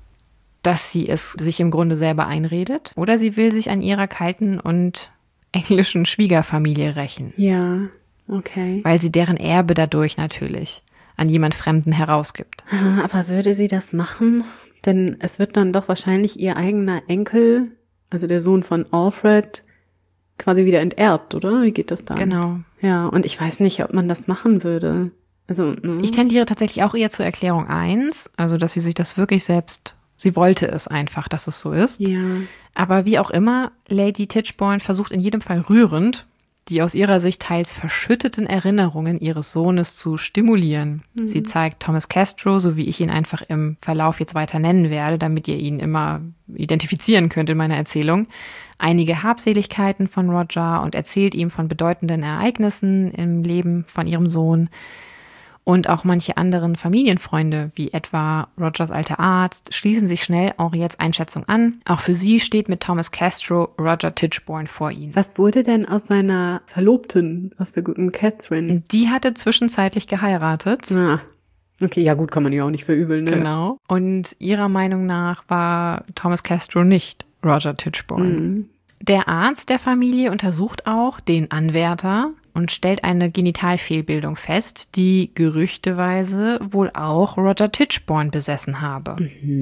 dass sie es sich im Grunde selber einredet, oder sie will sich an ihrer kalten und englischen Schwiegerfamilie rächen.
Ja, okay.
Weil sie deren Erbe dadurch natürlich an jemand Fremden herausgibt.
Aber würde sie das machen? Denn es wird dann doch wahrscheinlich ihr eigener Enkel, also der Sohn von Alfred, quasi wieder enterbt, oder? Wie geht das dann?
Genau.
Ja, und ich weiß nicht, ob man das machen würde. Also, ne?
Ich tendiere tatsächlich auch eher zur Erklärung 1, also dass sie sich das wirklich selbst, sie wollte es einfach, dass es so ist.
Ja.
Aber wie auch immer, Lady Tichborne versucht in jedem Fall rührend, die aus ihrer Sicht teils verschütteten Erinnerungen ihres Sohnes zu stimulieren. Sie zeigt Thomas Castro, so wie ich ihn einfach im Verlauf jetzt weiter nennen werde, damit ihr ihn immer identifizieren könnt in meiner Erzählung, einige Habseligkeiten von Roger und erzählt ihm von bedeutenden Ereignissen im Leben von ihrem Sohn. Und auch manche anderen Familienfreunde, wie etwa Rogers alter Arzt, schließen sich schnell Henriettes Einschätzung an. Auch für sie steht mit Thomas Castro Roger Tichborne vor ihnen.
Was wurde denn aus seiner Verlobten, aus der guten Catherine?
Die hatte zwischenzeitlich geheiratet.
Ah, okay, ja gut, kann man ja auch nicht verübeln, ne?
Genau. Und ihrer Meinung nach war Thomas Castro nicht Roger Tichborne. Der Arzt der Familie untersucht auch den Anwärter und stellt eine Genitalfehlbildung fest, die gerüchteweise wohl auch Roger Tichborne besessen habe.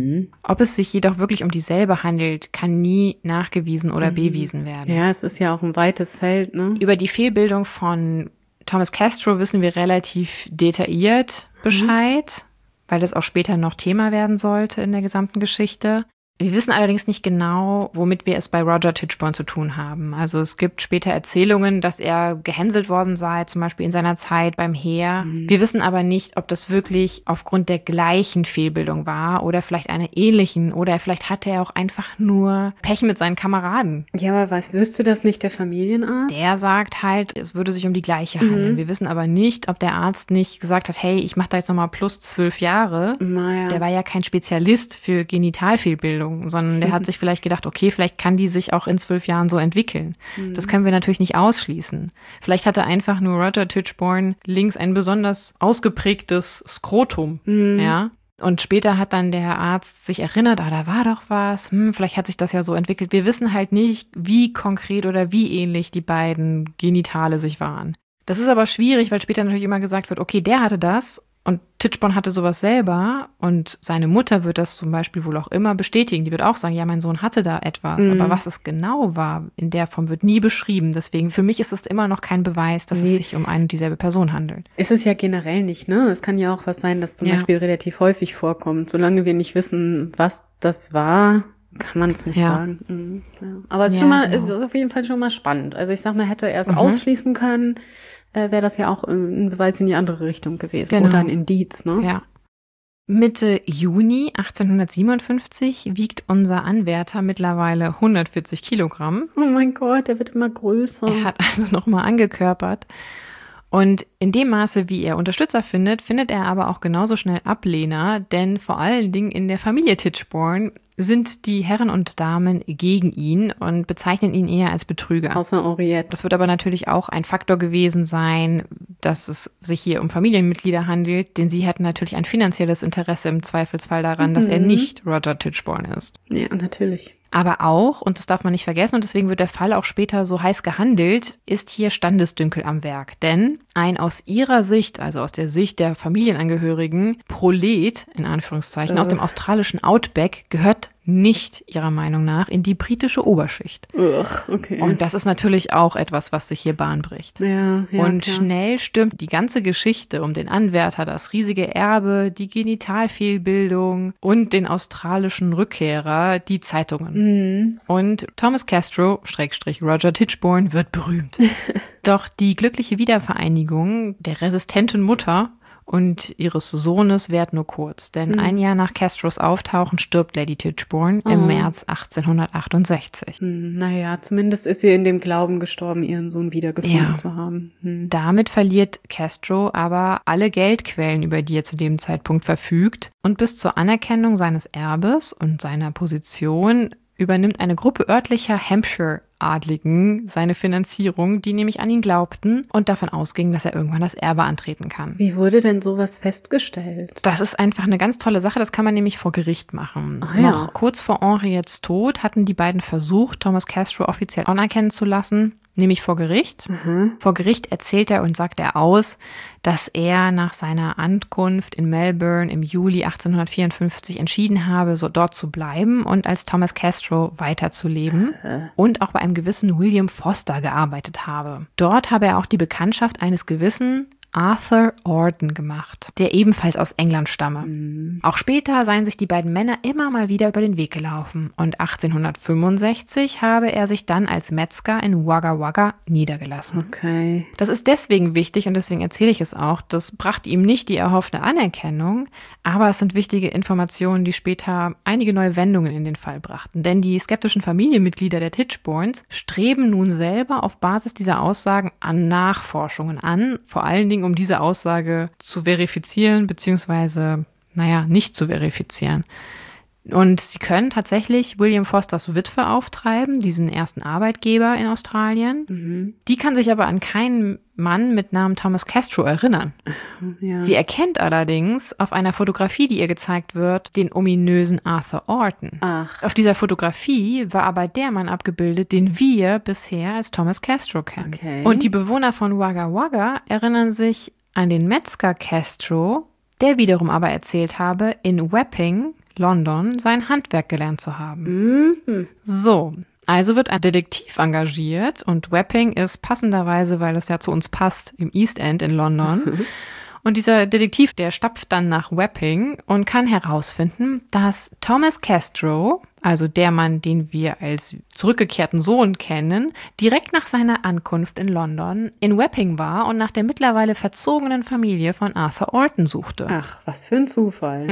Ob es sich jedoch wirklich um dieselbe handelt, kann nie nachgewiesen oder bewiesen werden.
Ja, es ist ja auch ein weites Feld, ne?
Über die Fehlbildung von Thomas Castro wissen wir relativ detailliert Bescheid, weil das auch später noch Thema werden sollte in der gesamten Geschichte. Wir wissen allerdings nicht genau, womit wir es bei Roger Tichborne zu tun haben. Also es gibt später Erzählungen, dass er gehänselt worden sei, zum Beispiel in seiner Zeit beim Heer. Wir wissen aber nicht, ob das wirklich aufgrund der gleichen Fehlbildung war oder vielleicht einer ähnlichen, oder vielleicht hatte er auch einfach nur Pech mit seinen Kameraden.
Ja, aber was, wüsste das nicht der Familienarzt?
Der sagt halt, es würde sich um die gleiche handeln. Wir wissen aber nicht, ob der Arzt nicht gesagt hat, hey, ich mache da jetzt nochmal plus 12 Jahre.
Naja.
Der war ja kein Spezialist für Genitalfehlbildung, sondern der hat sich vielleicht gedacht, okay, vielleicht kann die sich auch in 12 Jahren so entwickeln. Das können wir natürlich nicht ausschließen. Vielleicht hatte einfach nur Roger Tichborne links ein besonders ausgeprägtes Skrotum, ja. Und später hat dann der Arzt sich erinnert, da war doch was, vielleicht hat sich das ja so entwickelt. Wir wissen halt nicht, wie konkret oder wie ähnlich die beiden Genitale sich waren. Das ist aber schwierig, weil später natürlich immer gesagt wird, okay, der hatte das und Tichborne hatte sowas selber und seine Mutter wird das zum Beispiel wohl auch immer bestätigen. Die wird auch sagen, ja, mein Sohn hatte da etwas. Aber was es genau war, in der Form wird nie beschrieben. Deswegen, für mich ist es immer noch kein Beweis, dass es sich um eine und dieselbe Person handelt.
Ist es ja generell nicht, ne? Es kann ja auch was sein, das zum Beispiel relativ häufig vorkommt. Solange wir nicht wissen, was das war, kann man es nicht sagen. Ja. Aber es ist schon mal, ist auf jeden Fall schon mal spannend. Also ich sag mal, hätte er es ausschließen können, wäre das ja auch ein Beweis in die andere Richtung gewesen.
Genau.
Oder ein Indiz, ne?
Ja. Mitte Juni 1857 wiegt unser Anwärter mittlerweile 140 Kilogramm.
Oh mein Gott, der wird immer größer.
Er hat also nochmal angekörpert. Und in dem Maße, wie er Unterstützer findet, findet er aber auch genauso schnell Ablehner, denn vor allen Dingen in der Familie Tichborne sind die Herren und Damen gegen ihn und bezeichnen ihn eher als Betrüger.
Außer Henriette.
Das wird aber natürlich auch ein Faktor gewesen sein, dass es sich hier um Familienmitglieder handelt, denn sie hatten natürlich ein finanzielles Interesse im Zweifelsfall daran, dass er nicht Roger Tichborne ist.
Ja, natürlich.
Aber auch, und das darf man nicht vergessen, und deswegen wird der Fall auch später so heiß gehandelt, ist hier Standesdünkel am Werk. Denn ein aus ihrer Sicht, also aus der Sicht der Familienangehörigen, Prolet, in Anführungszeichen, aus dem australischen Outback, gehört nicht ihrer Meinung nach in die britische Oberschicht.
Okay.
Und das ist natürlich auch etwas, was sich hier Bahn bricht.
Ja,
und
klar.
Schnell stürmt die ganze Geschichte um den Anwärter, das riesige Erbe, die Genitalfehlbildung und den australischen Rückkehrer, die Zeitungen. Und Thomas Castro, / Roger Tichborne, wird berühmt. Doch die glückliche Wiedervereinigung der resistenten Mutter und ihres Sohnes währt nur kurz, denn ein Jahr nach Castros Auftauchen stirbt Lady Tichborne im März 1868.
Naja, zumindest ist sie in dem Glauben gestorben, ihren Sohn wiedergefunden zu haben.
Damit verliert Castro aber alle Geldquellen, über die er zu dem Zeitpunkt verfügt, und bis zur Anerkennung seines Erbes und seiner Position übernimmt eine Gruppe örtlicher Hampshire-Adligen seine Finanzierung, die nämlich an ihn glaubten und davon ausgingen, dass er irgendwann das Erbe antreten kann.
Wie wurde denn sowas festgestellt?
Das ist einfach eine ganz tolle Sache, das kann man nämlich vor Gericht machen. Noch kurz vor Henriettes Tod hatten die beiden versucht, Thomas Castro offiziell anerkennen zu lassen, nämlich vor Gericht. Vor Gericht erzählt er und sagt er aus, dass er nach seiner Ankunft in Melbourne im Juli 1854 entschieden habe, so dort zu bleiben und als Thomas Castro weiterzuleben und auch bei einem gewissen William Foster gearbeitet habe. Dort habe er auch die Bekanntschaft eines gewissen Arthur Orton gemacht, der ebenfalls aus England stamme. Auch später seien sich die beiden Männer immer mal wieder über den Weg gelaufen und 1865 habe er sich dann als Metzger in Wagga Wagga niedergelassen.
Okay.
Das ist deswegen wichtig und deswegen erzähle ich es auch. Das brachte ihm nicht die erhoffte Anerkennung, aber es sind wichtige Informationen, die später einige neue Wendungen in den Fall brachten. Denn die skeptischen Familienmitglieder der Tichbornes streben nun selber auf Basis dieser Aussagen an Nachforschungen an, vor allen Dingen um diese Aussage zu verifizieren, beziehungsweise, nicht zu verifizieren. Und sie können tatsächlich William Fosters Witwe auftreiben, diesen ersten Arbeitgeber in Australien. Die kann sich aber an keinen Mann mit Namen Thomas Castro erinnern.
Ja.
Sie erkennt allerdings auf einer Fotografie, die ihr gezeigt wird, den ominösen Arthur Orton.
Ach.
Auf dieser Fotografie war aber der Mann abgebildet, den wir bisher als Thomas Castro kennen.
Okay.
Und die Bewohner von Wagga Wagga erinnern sich an den Metzger Castro, der wiederum aber erzählt habe, in Wapping, London, sein Handwerk gelernt zu haben. So, also wird ein Detektiv engagiert und Wapping ist passenderweise, weil es ja zu uns passt, im East End in London. Und dieser Detektiv, der stapft dann nach Wapping und kann herausfinden, dass Thomas Castro, also der Mann, den wir als zurückgekehrten Sohn kennen, direkt nach seiner Ankunft in London in Wapping war und nach der mittlerweile verzogenen Familie von Arthur Orton suchte.
Ach, was für ein Zufall.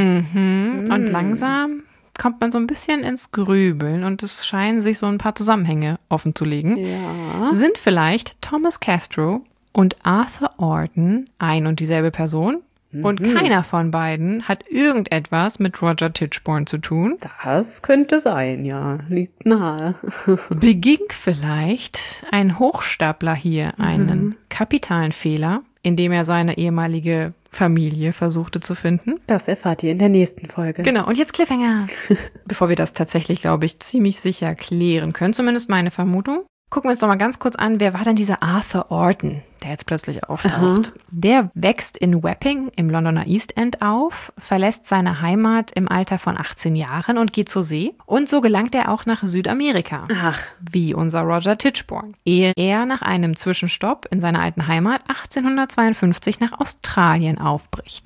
Und langsam kommt man so ein bisschen ins Grübeln und es scheinen sich so ein paar Zusammenhänge offenzulegen.
Ja.
Sind vielleicht Thomas Castro und Arthur Orton ein und dieselbe Person? Und keiner von beiden hat irgendetwas mit Roger Tichborne zu tun?
Das könnte sein, ja. Liegt nahe.
Beging vielleicht ein Hochstapler hier einen kapitalen Fehler, indem er seine ehemalige Familie versuchte zu finden?
Das erfahrt ihr in der nächsten Folge.
Genau, und jetzt Cliffhanger. Bevor wir das tatsächlich, glaube ich, ziemlich sicher klären können, zumindest meine Vermutung, gucken wir uns doch mal ganz kurz an, wer war denn dieser Arthur Orton, der jetzt plötzlich auftaucht? Der wächst in Wapping im Londoner East End auf, verlässt seine Heimat im Alter von 18 Jahren und geht zur See. Und so gelangt er auch nach Südamerika, wie unser Roger Tichborne, ehe er nach einem Zwischenstopp in seiner alten Heimat 1852 nach Australien aufbricht.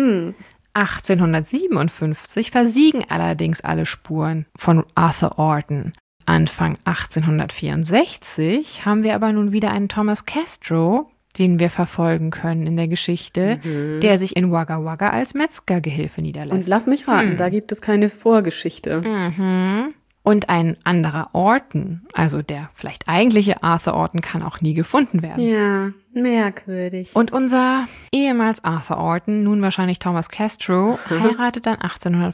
1857 versiegen allerdings alle Spuren von Arthur Orton. Anfang 1864 haben wir aber nun wieder einen Thomas Castro, den wir verfolgen können in der Geschichte, der sich in Wagga Wagga als Metzgergehilfe niederlässt.
Und lass mich raten, da gibt es keine Vorgeschichte.
Und ein anderer Orton, also der vielleicht eigentliche Arthur Orton, kann auch nie gefunden werden.
Ja, merkwürdig.
Und unser ehemals Arthur Orton, nun wahrscheinlich Thomas Castro, heiratet dann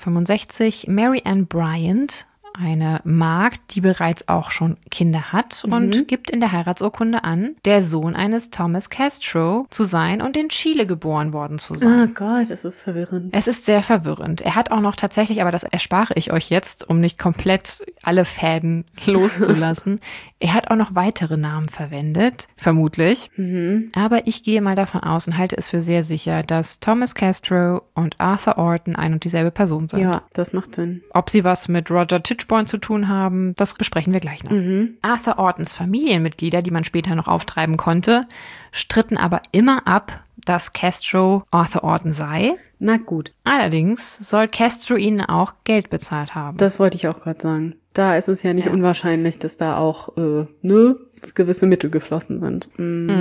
1865 Mary Ann Bryant, eine Magd, die bereits auch schon Kinder hat und gibt in der Heiratsurkunde an, der Sohn eines Thomas Castro zu sein und in Chile geboren worden zu sein.
Oh Gott, es ist verwirrend.
Es ist sehr verwirrend. Er hat auch noch tatsächlich, aber das erspare ich euch jetzt, um nicht komplett alle Fäden loszulassen, er hat auch noch weitere Namen verwendet, vermutlich. Aber ich gehe mal davon aus und halte es für sehr sicher, dass Thomas Castro und Arthur Orton ein und dieselbe Person sind.
Ja, das macht Sinn.
Ob sie was mit Roger Tichborne zu tun haben, das besprechen wir gleich noch. Arthur Ortons Familienmitglieder, die man später noch auftreiben konnte, stritten aber immer ab, dass Castro Arthur Orton sei.
Na gut.
Allerdings soll Castro ihnen auch Geld bezahlt haben.
Das wollte ich auch gerade sagen. Da ist es ja nicht unwahrscheinlich, dass da auch gewisse Mittel geflossen sind.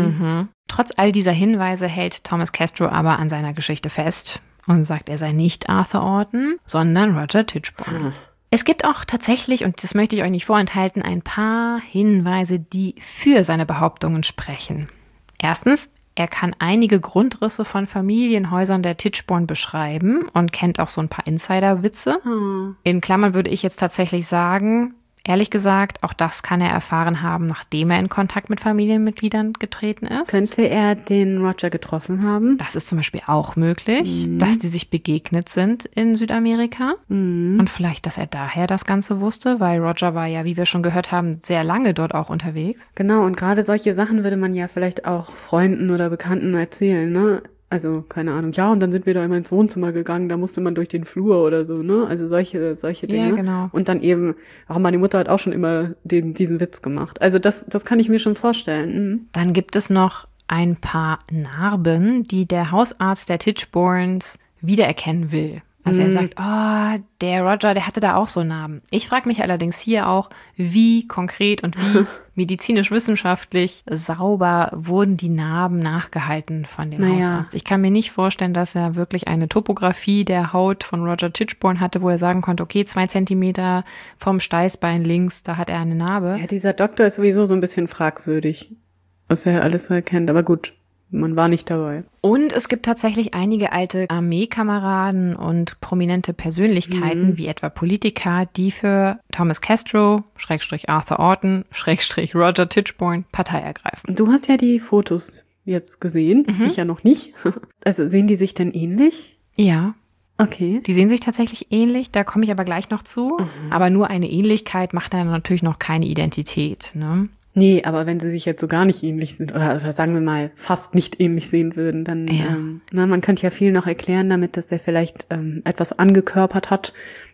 Trotz all dieser Hinweise hält Thomas Castro aber an seiner Geschichte fest und sagt, er sei nicht Arthur Orton, sondern Roger Tichborne. Es gibt auch tatsächlich, und das möchte ich euch nicht vorenthalten, ein paar Hinweise, die für seine Behauptungen sprechen. Erstens, er kann einige Grundrisse von Familienhäusern der Tichborne beschreiben und kennt auch so ein paar Insider-Witze. In Klammern würde ich jetzt tatsächlich sagen, ehrlich gesagt, auch das kann er erfahren haben, nachdem er in Kontakt mit Familienmitgliedern getreten ist.
Könnte er den Roger getroffen haben?
Das ist zum Beispiel auch möglich, dass die sich begegnet sind in Südamerika. Und vielleicht, dass er daher das Ganze wusste, weil Roger war ja, wie wir schon gehört haben, sehr lange dort auch unterwegs.
Genau, und gerade solche Sachen würde man ja vielleicht auch Freunden oder Bekannten erzählen, ne? Also, keine Ahnung, ja, und dann sind wir da immer ins Wohnzimmer gegangen, da musste man durch den Flur oder so, ne? Also solche Dinge.
Ja, genau.
Und dann eben, auch meine Mutter hat auch schon immer diesen Witz gemacht. Also das kann ich mir schon vorstellen.
Dann gibt es noch ein paar Narben, die der Hausarzt der Tichbornes wiedererkennen will. Also er sagt, der Roger, der hatte da auch so Narben. Ich frage mich allerdings hier auch, wie konkret und wie medizinisch-wissenschaftlich sauber wurden die Narben nachgehalten von dem Hausarzt. Ich kann mir nicht vorstellen, dass er wirklich eine Topographie der Haut von Roger Tichborne hatte, wo er sagen konnte, okay, 2 Zentimeter vom Steißbein links, da hat er eine Narbe.
Ja, dieser Doktor ist sowieso so ein bisschen fragwürdig, was er alles so erkennt, aber gut. Man war nicht dabei.
Und es gibt tatsächlich einige alte Armeekameraden und prominente Persönlichkeiten, wie etwa Politiker, die für Thomas Castro, Arthur Orton, Roger Tichborne Partei ergreifen.
Du hast ja die Fotos jetzt gesehen, ich ja noch nicht. Also sehen die sich denn ähnlich?
Ja.
Okay.
Die sehen sich tatsächlich ähnlich, da komme ich aber gleich noch zu. Aber nur eine Ähnlichkeit macht dann natürlich noch keine Identität, ne?
Nee, aber wenn sie sich jetzt so gar nicht ähnlich sind oder sagen wir mal fast nicht ähnlich sehen würden, dann, man könnte ja viel noch erklären damit, dass er vielleicht etwas angekörpert hat.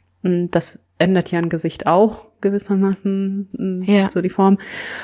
Das ändert ja ein Gesicht auch gewissermaßen, so die Form.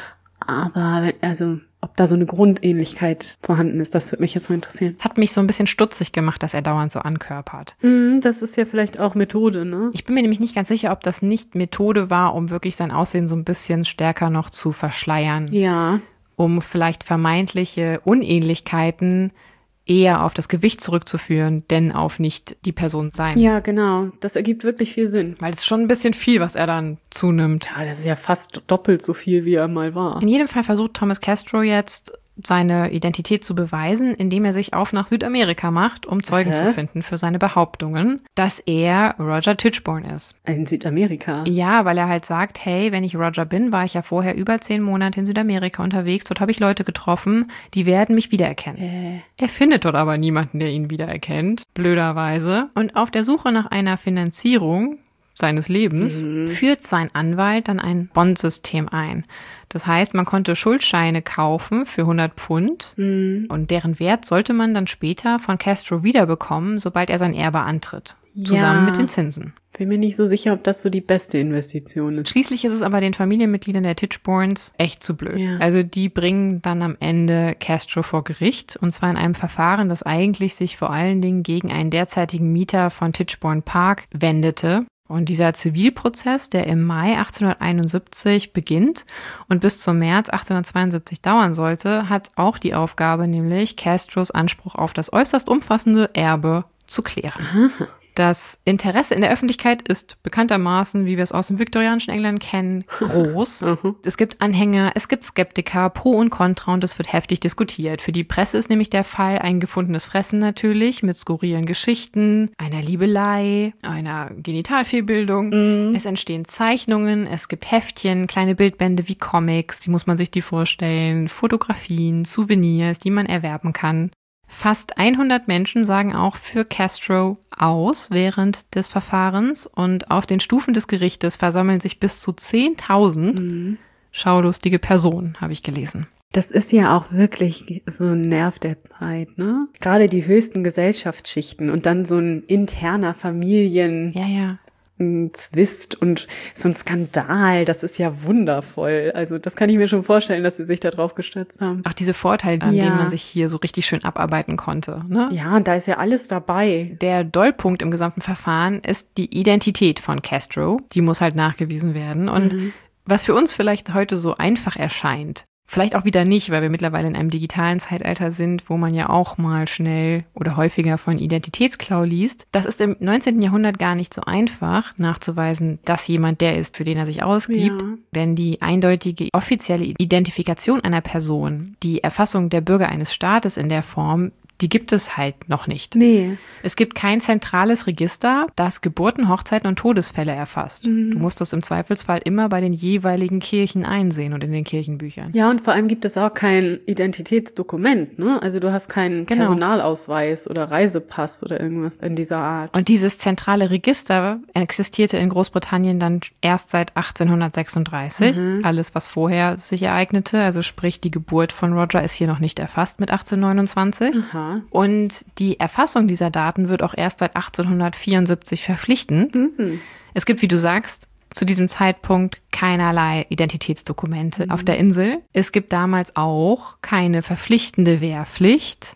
Aber ob da so eine Grundähnlichkeit vorhanden ist, das würde mich jetzt mal interessieren.
Das hat mich so ein bisschen stutzig gemacht, dass er dauernd so ankörpert.
Das ist ja vielleicht auch Methode, ne?
Ich bin mir nämlich nicht ganz sicher, ob das nicht Methode war, um wirklich sein Aussehen so ein bisschen stärker noch zu verschleiern.
Ja.
Um vielleicht vermeintliche Unähnlichkeiten eher auf das Gewicht zurückzuführen, denn auf nicht die Person sein.
Ja, genau. Das ergibt wirklich viel Sinn.
Weil es ist schon ein bisschen viel, was er dann zunimmt.
Ja, das ist ja fast doppelt so viel, wie er mal war.
In jedem Fall versucht Thomas Castro jetzt, seine Identität zu beweisen, indem er sich auf nach Südamerika macht, um Zeugen zu finden für seine Behauptungen, dass er Roger Tichborne ist.
In Südamerika?
Ja, weil er halt sagt, hey, wenn ich Roger bin, war ich ja vorher über 10 Monate in Südamerika unterwegs, dort habe ich Leute getroffen, die werden mich wiedererkennen. Er findet dort aber niemanden, der ihn wiedererkennt, blöderweise. Und auf der Suche nach einer Finanzierung seines Lebens führt sein Anwalt dann ein Bondsystem ein. Das heißt, man konnte Schuldscheine kaufen für 100 Pfund und deren Wert sollte man dann später von Castro wiederbekommen, sobald er sein Erbe antritt, zusammen mit den Zinsen.
Bin mir nicht so sicher, ob das so die beste Investition ist.
Schließlich ist es aber den Familienmitgliedern der Tichbornes echt zu blöd. Ja. Also die bringen dann am Ende Castro vor Gericht und zwar in einem Verfahren, das eigentlich sich vor allen Dingen gegen einen derzeitigen Mieter von Tichborne Park wendete. Und dieser Zivilprozess, der im Mai 1871 beginnt und bis zum März 1872 dauern sollte, hat auch die Aufgabe, nämlich Castros Anspruch auf das äußerst umfassende Erbe zu klären. Das Interesse in der Öffentlichkeit ist bekanntermaßen, wie wir es aus dem viktorianischen England kennen, groß. Es gibt Anhänger, es gibt Skeptiker, Pro und Contra und es wird heftig diskutiert. Für die Presse ist nämlich der Fall ein gefundenes Fressen natürlich mit skurrilen Geschichten, einer Liebelei, einer Genitalfehlbildung. Es entstehen Zeichnungen, es gibt Heftchen, kleine Bildbände wie Comics, die muss man sich die vorstellen, Fotografien, Souvenirs, die man erwerben kann. Fast 100 Menschen sagen auch für Castro aus während des Verfahrens und auf den Stufen des Gerichtes versammeln sich bis zu 10.000 schaulustige Personen, habe ich gelesen.
Das ist ja auch wirklich so ein Nerv der Zeit, ne? Gerade die höchsten Gesellschaftsschichten und dann so ein interner Zwist und so ein Skandal, das ist ja wundervoll. Also das kann ich mir schon vorstellen, dass sie sich da drauf gestürzt haben.
Auch diese Vorteile, an denen man sich hier so richtig schön abarbeiten konnte, ne?
Ja, und da ist ja alles dabei.
Der Dollpunkt im gesamten Verfahren ist die Identität von Castro. Die muss halt nachgewiesen werden. Und was für uns vielleicht heute so einfach erscheint, vielleicht auch wieder nicht, weil wir mittlerweile in einem digitalen Zeitalter sind, wo man ja auch mal schnell oder häufiger von Identitätsklau liest. Das ist im 19. Jahrhundert gar nicht so einfach nachzuweisen, dass jemand der ist, für den er sich ausgibt. Ja. Denn die eindeutige offizielle Identifikation einer Person, die Erfassung der Bürger eines Staates in der Form, die gibt es halt noch nicht.
Nee.
Es gibt kein zentrales Register, das Geburten, Hochzeiten und Todesfälle erfasst. Du musst das im Zweifelsfall immer bei den jeweiligen Kirchen einsehen und in den Kirchenbüchern.
Ja, und vor allem gibt es auch kein Identitätsdokument, ne? Also du hast keinen Personalausweis oder Reisepass oder irgendwas in dieser Art.
Und dieses zentrale Register existierte in Großbritannien dann erst seit 1836. Alles, was vorher sich ereignete, also sprich die Geburt von Roger, ist hier noch nicht erfasst mit 1829.
Aha.
Und die Erfassung dieser Daten wird auch erst seit 1874 verpflichtend. Es gibt, wie du sagst, zu diesem Zeitpunkt keinerlei Identitätsdokumente auf der Insel. Es gibt damals auch keine verpflichtende Wehrpflicht,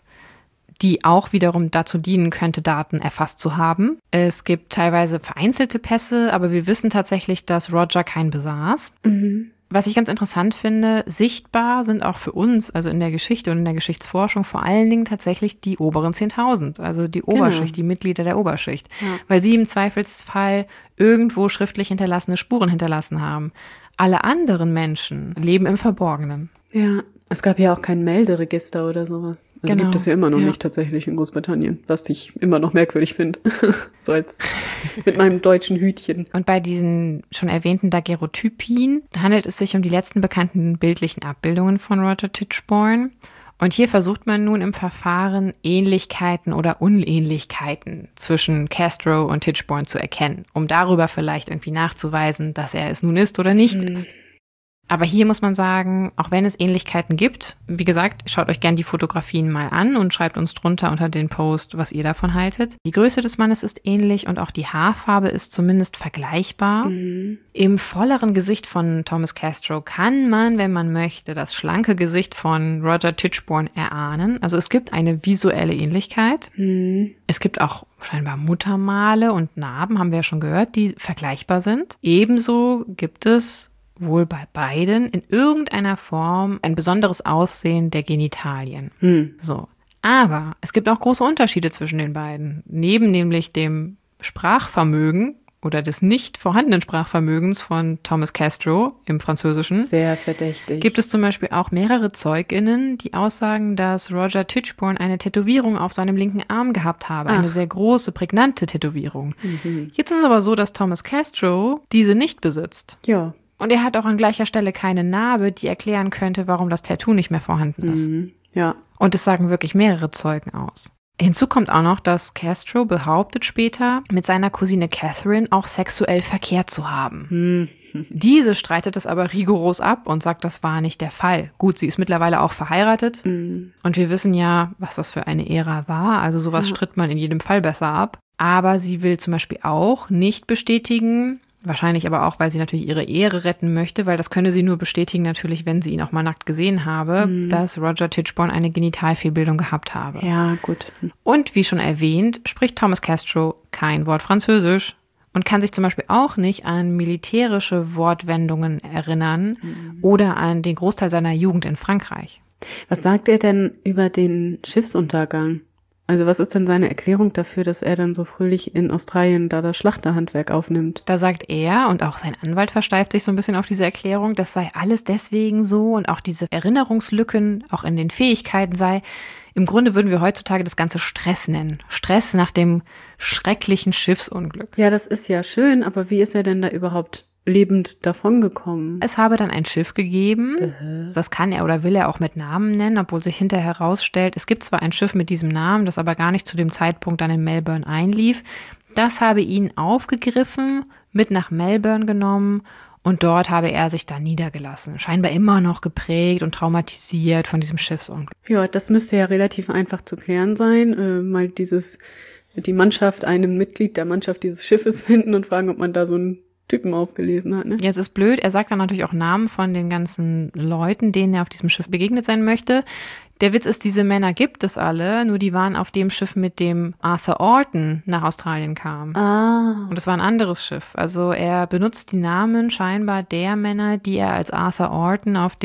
die auch wiederum dazu dienen könnte, Daten erfasst zu haben. Es gibt teilweise vereinzelte Pässe, aber wir wissen tatsächlich, dass Roger keinen besaß. Was ich ganz interessant finde, sichtbar sind auch für uns, also in der Geschichte und in der Geschichtsforschung, vor allen Dingen tatsächlich die oberen 10.000, also die Oberschicht, die Mitglieder der Oberschicht, weil sie im Zweifelsfall irgendwo schriftlich hinterlassene Spuren hinterlassen haben. Alle anderen Menschen leben im Verborgenen.
Ja, es gab ja auch kein Melderegister oder sowas. Also gibt es ja immer noch nicht tatsächlich in Großbritannien, was ich immer noch merkwürdig finde. So als mit meinem deutschen Hütchen.
Und bei diesen schon erwähnten Daguerreotypien handelt es sich um die letzten bekannten bildlichen Abbildungen von Roger Tichborne. Und hier versucht man nun im Verfahren Ähnlichkeiten oder Unähnlichkeiten zwischen Castro und Tichborne zu erkennen, um darüber vielleicht irgendwie nachzuweisen, dass er es nun ist oder nicht ist. Aber hier muss man sagen, auch wenn es Ähnlichkeiten gibt, wie gesagt, schaut euch gern die Fotografien mal an und schreibt uns drunter unter den Post, was ihr davon haltet. Die Größe des Mannes ist ähnlich und auch die Haarfarbe ist zumindest vergleichbar. Im volleren Gesicht von Thomas Castro kann man, wenn man möchte, das schlanke Gesicht von Roger Tichborne erahnen. Also es gibt eine visuelle Ähnlichkeit. Es gibt auch scheinbar Muttermale und Narben, haben wir ja schon gehört, die vergleichbar sind. Ebenso gibt es wohl bei beiden in irgendeiner Form ein besonderes Aussehen der Genitalien. So. Aber es gibt auch große Unterschiede zwischen den beiden. Neben nämlich dem Sprachvermögen oder des nicht vorhandenen Sprachvermögens von Thomas Castro im Französischen.
Sehr verdächtig.
Gibt es zum Beispiel auch mehrere ZeugInnen, die aussagen, dass Roger Tichborne eine Tätowierung auf seinem linken Arm gehabt habe. Eine sehr große, prägnante Tätowierung. Jetzt ist es aber so, dass Thomas Castro diese nicht besitzt.
Ja.
Und er hat auch an gleicher Stelle keine Narbe, die erklären könnte, warum das Tattoo nicht mehr vorhanden ist.
Ja.
Und es sagen wirklich mehrere Zeugen aus. Hinzu kommt auch noch, dass Castro behauptet später, mit seiner Cousine Catherine auch sexuell verkehrt zu haben. Diese streitet es aber rigoros ab und sagt, das war nicht der Fall. Gut, sie ist mittlerweile auch verheiratet und wir wissen ja, was das für eine Ära war. Also sowas stritt man in jedem Fall besser ab. Aber sie will zum Beispiel auch nicht bestätigen, wahrscheinlich aber auch, weil sie natürlich ihre Ehre retten möchte, weil das könne sie nur bestätigen natürlich, wenn sie ihn auch mal nackt gesehen habe, dass Roger Tichborne eine Genitalfehlbildung gehabt habe.
Ja, gut.
Und wie schon erwähnt, spricht Thomas Castro kein Wort Französisch und kann sich zum Beispiel auch nicht an militärische Wortwendungen erinnern oder an den Großteil seiner Jugend in Frankreich.
Was sagt er denn über den Schiffsuntergang? Also was ist denn seine Erklärung dafür, dass er dann so fröhlich in Australien da das Schlachterhandwerk aufnimmt?
Da sagt er, und auch sein Anwalt versteift sich so ein bisschen auf diese Erklärung, das sei alles deswegen so und auch diese Erinnerungslücken auch in den Fähigkeiten sei. Im Grunde würden wir heutzutage das Ganze Stress nennen. Stress nach dem schrecklichen Schiffsunglück.
Ja, das ist ja schön, aber wie ist er denn da überhaupt lebend davongekommen?
Es habe dann ein Schiff gegeben, das kann er oder will er auch mit Namen nennen, obwohl sich hinterher herausstellt, es gibt zwar ein Schiff mit diesem Namen, das aber gar nicht zu dem Zeitpunkt dann in Melbourne einlief. Das habe ihn aufgegriffen, mit nach Melbourne genommen und dort habe er sich dann niedergelassen. Scheinbar immer noch geprägt und traumatisiert von diesem Schiffsunglück.
Ja, das müsste ja relativ einfach zu klären sein. Mal die Mannschaft, einem Mitglied der Mannschaft dieses Schiffes finden und fragen, ob man da so einen Typen aufgelesen hat, ne?
Ja, es ist blöd. Er sagt dann natürlich auch Namen von den ganzen Leuten, denen er auf diesem Schiff begegnet sein möchte. Der Witz ist, diese Männer gibt es alle, nur die waren auf dem Schiff, mit dem Arthur Orton nach Australien kam.
Ah.
Und es war ein anderes Schiff. Also er benutzt die Namen scheinbar der Männer, die er als Arthur Orton auf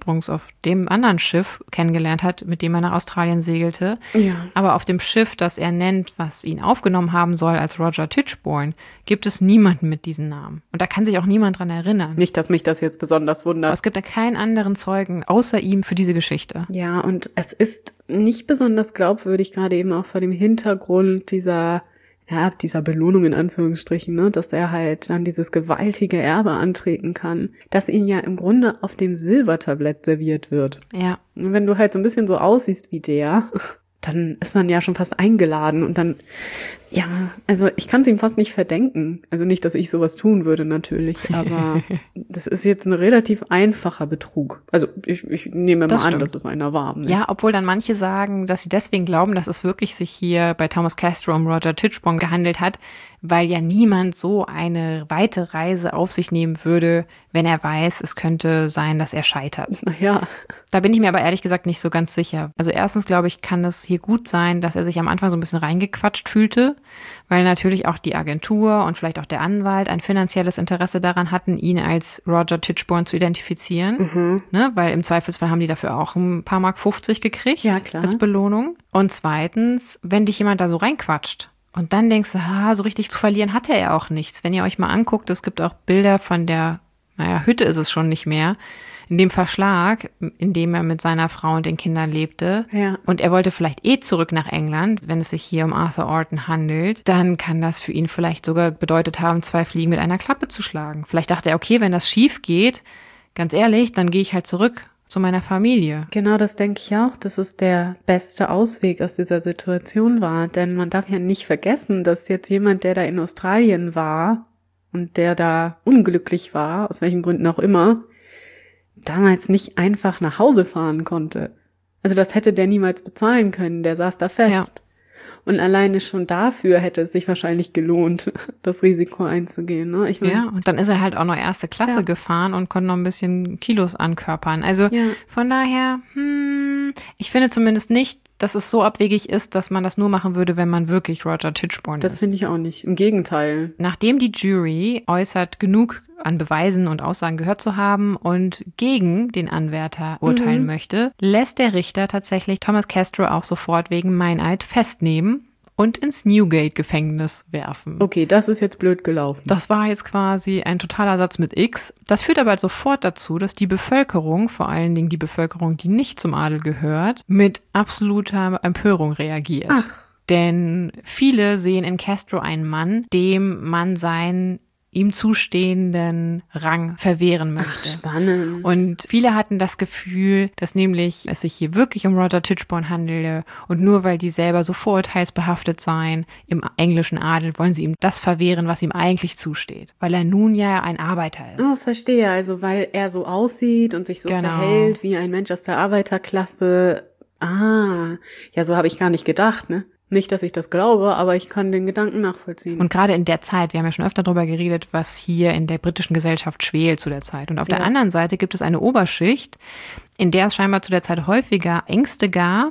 dem anderen Schiff kennengelernt hat, mit dem er nach Australien segelte.
Ja.
Aber auf dem Schiff, das er nennt, was ihn aufgenommen haben soll als Roger Tichborne, gibt es niemanden mit diesen Namen. Und da kann sich auch niemand dran erinnern.
Nicht, dass mich das jetzt besonders wundert.
Aber es gibt da keinen anderen Zeugen außer ihm für diese Geschichte.
Ja, und es ist nicht besonders glaubwürdig, gerade eben auch vor dem Hintergrund dieser Belohnung in Anführungsstrichen, ne, dass er halt dann dieses gewaltige Erbe antreten kann, das ihn ja im Grunde auf dem Silbertablett serviert wird.
Ja.
Und wenn du halt so ein bisschen so aussiehst wie der, dann ist man ja schon fast eingeladen und dann, ja, also ich kann es ihm fast nicht verdenken. Also nicht, dass ich sowas tun würde natürlich, aber das ist jetzt ein relativ einfacher Betrug. Also ich nehme mal an, dass es einer war. Ne?
Ja, obwohl dann manche sagen, dass sie deswegen glauben, dass es wirklich sich hier bei Thomas Castro um Roger Tichborne gehandelt hat, weil ja niemand so eine weite Reise auf sich nehmen würde, wenn er weiß, es könnte sein, dass er scheitert.
Ja.
Da bin ich mir aber ehrlich gesagt nicht so ganz sicher. Also erstens, glaube ich, kann es hier gut sein, dass er sich am Anfang so ein bisschen reingequatscht fühlte, weil natürlich auch die Agentur und vielleicht auch der Anwalt ein finanzielles Interesse daran hatten, ihn als Roger Tichborne zu identifizieren. Ne? Weil im Zweifelsfall haben die dafür auch ein paar Mark 50 gekriegt,
ja, klar,
als Belohnung. Und zweitens, wenn dich jemand da so reinquatscht, und dann denkst du, so richtig zu verlieren hatte er auch nichts. Wenn ihr euch mal anguckt, es gibt auch Bilder von der, Hütte ist es schon nicht mehr, in dem Verschlag, in dem er mit seiner Frau und den Kindern lebte.
Ja.
Und er wollte vielleicht zurück nach England, wenn es sich hier um Arthur Orton handelt, dann kann das für ihn vielleicht sogar bedeutet haben, 2 Fliegen mit einer Klappe zu schlagen. Vielleicht dachte er, okay, wenn das schief geht, ganz ehrlich, dann gehe ich halt zurück zu meiner Familie.
Genau, das denke ich auch, dass es der beste Ausweg aus dieser Situation war. Denn man darf ja nicht vergessen, dass jetzt jemand, der da in Australien war und der da unglücklich war, aus welchen Gründen auch immer, damals nicht einfach nach Hause fahren konnte. Also das hätte der niemals bezahlen können, der saß da fest. Ja. Und alleine schon dafür hätte es sich wahrscheinlich gelohnt, das Risiko einzugehen. Ne? Ich mein,
ja, und dann ist er halt auch noch erste Klasse gefahren und konnte noch ein bisschen Kilos ankörpern. Also von daher, ich finde zumindest nicht, dass es so abwegig ist, dass man das nur machen würde, wenn man wirklich Roger Tichborne ist.
Das finde ich auch nicht. Im Gegenteil.
Nachdem die Jury äußert, genug an Beweisen und Aussagen gehört zu haben und gegen den Anwärter urteilen möchte, lässt der Richter tatsächlich Thomas Castro auch sofort wegen Meineid festnehmen und ins Newgate-Gefängnis werfen.
Okay, das ist jetzt blöd gelaufen.
Das war jetzt quasi ein totaler Satz mit X. Das führt aber sofort dazu, dass die Bevölkerung, vor allen Dingen die Bevölkerung, die nicht zum Adel gehört, mit absoluter Empörung reagiert.
Ach.
Denn viele sehen in Castro einen Mann, dem man seinen ihm zustehenden Rang verwehren möchte.
Ach, spannend.
Und viele hatten das Gefühl, dass nämlich es sich hier wirklich um Roger Tichborne handele und nur weil die selber so vorurteilsbehaftet seien im englischen Adel, wollen sie ihm das verwehren, was ihm eigentlich zusteht. Weil er nun ja ein Arbeiter ist.
Oh, verstehe. Also weil er so aussieht und sich so verhält wie ein Mensch aus der Arbeiterklasse. Ah, ja, so habe ich gar nicht gedacht, ne? Nicht, dass ich das glaube, aber ich kann den Gedanken nachvollziehen.
Und gerade in der Zeit, wir haben ja schon öfter darüber geredet, was hier in der britischen Gesellschaft schwelt zu der Zeit. Und auf der anderen Seite gibt es eine Oberschicht, in der es scheinbar zu der Zeit häufiger Ängste gab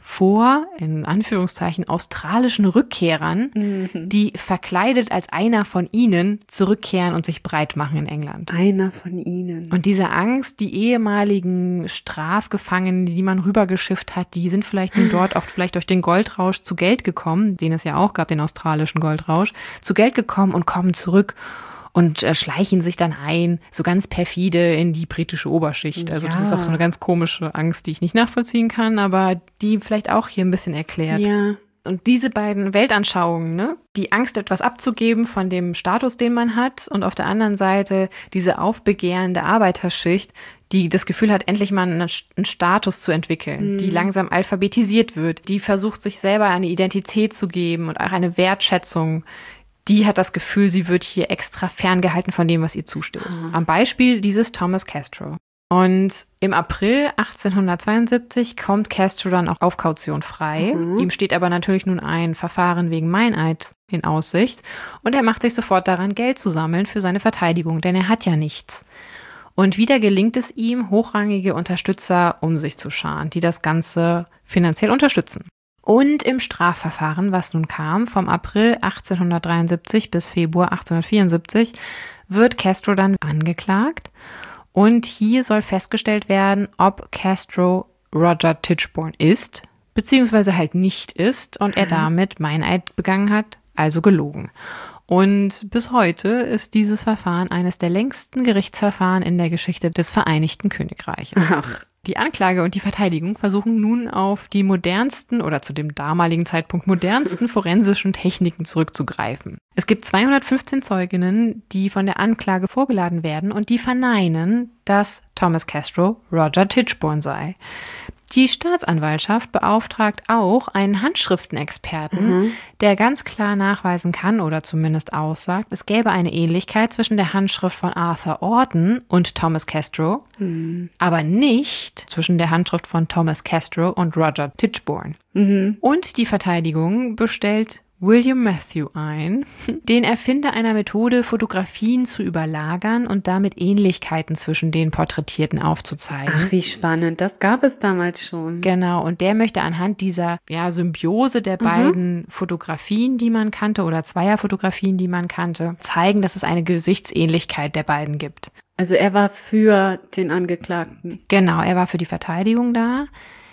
vor, in Anführungszeichen, australischen Rückkehrern, die verkleidet als einer von ihnen zurückkehren und sich breit machen in England.
Einer von ihnen.
Und diese Angst, die ehemaligen Strafgefangenen, die man rübergeschifft hat, die sind vielleicht nun dort auch vielleicht durch den Goldrausch zu Geld gekommen, den es ja auch gab, den australischen Goldrausch, zu Geld gekommen und kommen zurück und schleichen sich dann ein, so ganz perfide in die britische Oberschicht. Also das ist auch so eine ganz komische Angst, die ich nicht nachvollziehen kann, aber die vielleicht auch hier ein bisschen erklärt.
Ja.
Und diese beiden Weltanschauungen, ne, die Angst, etwas abzugeben von dem Status, den man hat, und auf der anderen Seite diese aufbegehrende Arbeiterschicht, die das Gefühl hat, endlich mal einen Status zu entwickeln, die langsam alphabetisiert wird, die versucht, sich selber eine Identität zu geben und auch eine Wertschätzung. Die hat das Gefühl, sie wird hier extra ferngehalten von dem, was ihr zusteht. Am Beispiel dieses Thomas Castro. Und im April 1872 kommt Castro dann auch auf Kaution frei. Ihm steht aber natürlich nun ein Verfahren wegen Meineid in Aussicht. Und er macht sich sofort daran, Geld zu sammeln für seine Verteidigung, denn er hat ja nichts. Und wieder gelingt es ihm, hochrangige Unterstützer um sich zu scharen, die das Ganze finanziell unterstützen. Und im Strafverfahren, was nun kam, vom April 1873 bis Februar 1874, wird Castro dann angeklagt. Und hier soll festgestellt werden, ob Castro Roger Tichborne ist, beziehungsweise halt nicht ist und er damit Meineid begangen hat, also gelogen. Und bis heute ist dieses Verfahren eines der längsten Gerichtsverfahren in der Geschichte des Vereinigten Königreiches.
Ach.
Die Anklage und die Verteidigung versuchen nun auf die modernsten oder zu dem damaligen Zeitpunkt modernsten forensischen Techniken zurückzugreifen. Es gibt 215 Zeuginnen, die von der Anklage vorgeladen werden und die verneinen, dass Thomas Castro Roger Tichborne sei. Die Staatsanwaltschaft beauftragt auch einen Handschriftenexperten, der ganz klar nachweisen kann oder zumindest aussagt, es gäbe eine Ähnlichkeit zwischen der Handschrift von Arthur Orton und Thomas Castro, aber nicht zwischen der Handschrift von Thomas Castro und Roger Tichborne. Und die Verteidigung bestellt William Matthew ein, den Erfinder einer Methode, Fotografien zu überlagern und damit Ähnlichkeiten zwischen den Porträtierten aufzuzeigen.
Ach, wie spannend. Das gab es damals schon.
Genau. Und der möchte anhand dieser Symbiose der beiden Fotografien, die man kannte, oder zweier Fotografien, die man kannte, zeigen, dass es eine Gesichtsähnlichkeit der beiden gibt.
Also er war für den Angeklagten.
Genau, er war für die Verteidigung da.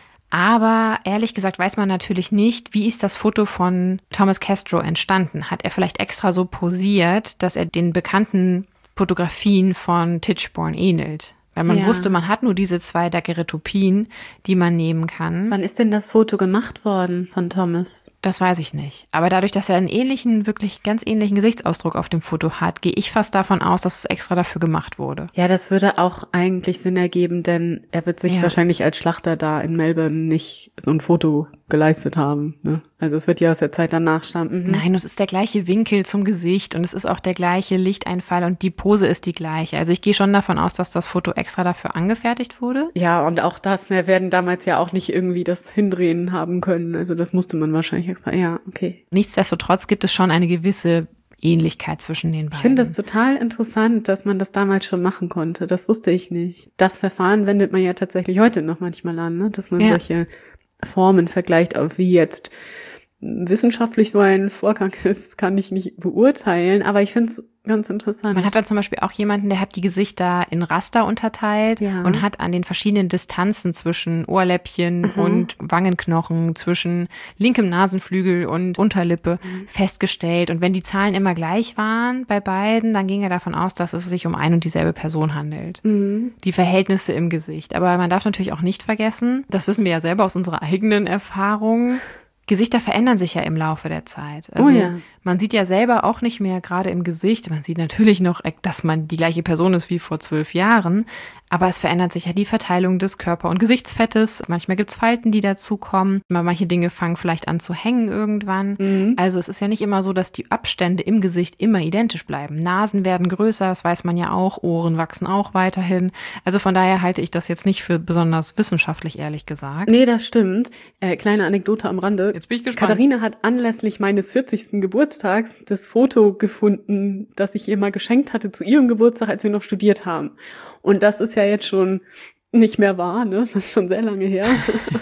Aber ehrlich gesagt weiß man natürlich nicht, wie ist das Foto von Thomas Castro entstanden? Hat er vielleicht extra so posiert, dass er den bekannten Fotografien von Tichborne ähnelt? Weil man wusste, man hat nur diese zwei Daguerreotypien, die man nehmen kann.
Wann ist denn das Foto gemacht worden von Thomas?
Das weiß ich nicht. Aber dadurch, dass er einen ähnlichen, wirklich ganz ähnlichen Gesichtsausdruck auf dem Foto hat, gehe ich fast davon aus, dass es extra dafür gemacht wurde.
Ja, das würde auch eigentlich Sinn ergeben, denn er wird sich wahrscheinlich als Schlachter da in Melbourne nicht so ein Foto geleistet haben, ne? Also es wird ja aus der Zeit danach stammen.
Nein, es ist der gleiche Winkel zum Gesicht und es ist auch der gleiche Lichteinfall und die Pose ist die gleiche. Also ich gehe schon davon aus, dass das Foto extra dafür angefertigt wurde.
Ja, und auch das, wir werden damals ja auch nicht irgendwie das Hindrehen haben können. Also das musste man wahrscheinlich extra, ja, okay.
Nichtsdestotrotz gibt es schon eine gewisse Ähnlichkeit zwischen den beiden.
Ich finde das total interessant, dass man das damals schon machen konnte. Das wusste ich nicht. Das Verfahren wendet man ja tatsächlich heute noch manchmal an, ne? Dass man solche Formen vergleicht, auch wie jetzt wissenschaftlich so ein Vorgang ist, kann ich nicht beurteilen, aber ich finde es ganz interessant.
Man hat da zum Beispiel auch jemanden, der hat die Gesichter in Raster unterteilt und hat an den verschiedenen Distanzen zwischen Ohrläppchen und Wangenknochen, zwischen linkem Nasenflügel und Unterlippe festgestellt. Und wenn die Zahlen immer gleich waren bei beiden, dann ging er davon aus, dass es sich um ein und dieselbe Person handelt. Die Verhältnisse im Gesicht. Aber man darf natürlich auch nicht vergessen, das wissen wir ja selber aus unserer eigenen Erfahrung, Gesichter verändern sich ja im Laufe der Zeit. Also man sieht ja selber auch nicht mehr gerade im Gesicht. Man sieht natürlich noch, dass man die gleiche Person ist wie vor 12 Jahren. Aber es verändert sich ja die Verteilung des Körper- und Gesichtsfettes. Manchmal gibt's Falten, die dazukommen. Manche Dinge fangen vielleicht an zu hängen irgendwann. Also es ist ja nicht immer so, dass die Abstände im Gesicht immer identisch bleiben. Nasen werden größer, das weiß man ja auch. Ohren wachsen auch weiterhin. Also von daher halte ich das jetzt nicht für besonders wissenschaftlich, ehrlich gesagt.
Nee, das stimmt. Kleine Anekdote am Rande.
Jetzt bin ich gespannt.
Katharina hat anlässlich meines 40. Geburtstags das Foto gefunden, das ich ihr mal geschenkt hatte zu ihrem Geburtstag, als wir noch studiert haben. Und das ist ja jetzt schon nicht mehr wahr, ne? Das ist schon sehr lange her.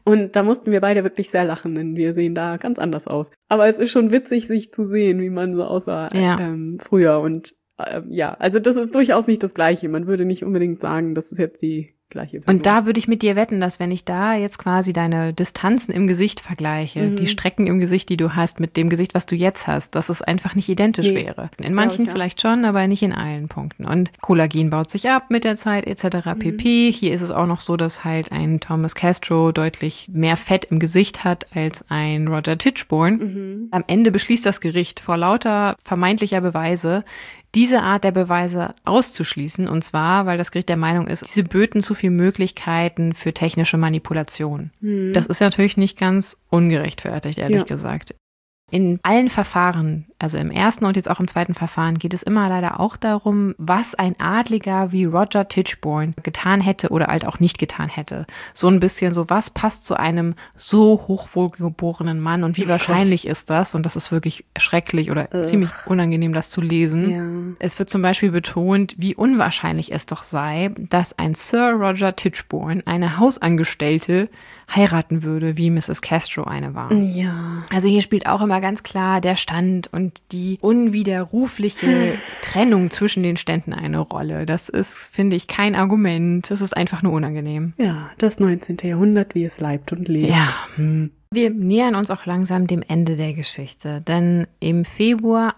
Und da mussten wir beide wirklich sehr lachen, denn wir sehen da ganz anders aus. Aber es ist schon witzig, sich zu sehen, wie man so aussah früher. Und also das ist durchaus nicht das Gleiche. Man würde nicht unbedingt sagen, das ist jetzt die gleiche Person.
Und da würde ich mit dir wetten, dass wenn ich da jetzt quasi deine Distanzen im Gesicht vergleiche, die Strecken im Gesicht, die du hast, mit dem Gesicht, was du jetzt hast, dass es einfach nicht identisch wäre. In manchen vielleicht schon, aber nicht in allen Punkten. Und Kollagen baut sich ab mit der Zeit etc. pp. Hier ist es auch noch so, dass halt ein Thomas Castro deutlich mehr Fett im Gesicht hat als ein Roger Tichborne. Am Ende beschließt das Gericht vor lauter vermeintlicher Beweise, diese Art der Beweise auszuschließen, und zwar, weil das Gericht der Meinung ist, diese böten zu viel Möglichkeiten für technische Manipulation. Das ist natürlich nicht ganz ungerechtfertigt, ehrlich gesagt. In allen Verfahren, also im ersten und jetzt auch im zweiten Verfahren, geht es immer leider auch darum, was ein Adliger wie Roger Tichborne getan hätte oder halt auch nicht getan hätte. So ein bisschen so, was passt zu einem so hochwohlgeborenen Mann und wie wahrscheinlich ist das? Und das ist wirklich schrecklich oder ziemlich unangenehm, das zu lesen.
Ja.
Es wird zum Beispiel betont, wie unwahrscheinlich es doch sei, dass ein Sir Roger Tichborne eine Hausangestellte heiraten würde, wie Mrs. Castro eine war.
Ja.
Also hier spielt auch immer ganz klar der Stand und die unwiderrufliche Trennung zwischen den Ständen eine Rolle. Das ist, finde ich, kein Argument. Das ist einfach nur unangenehm.
Ja, das 19. Jahrhundert, wie es leibt und lebt.
Ja. Wir nähern uns auch langsam dem Ende der Geschichte, denn im Februar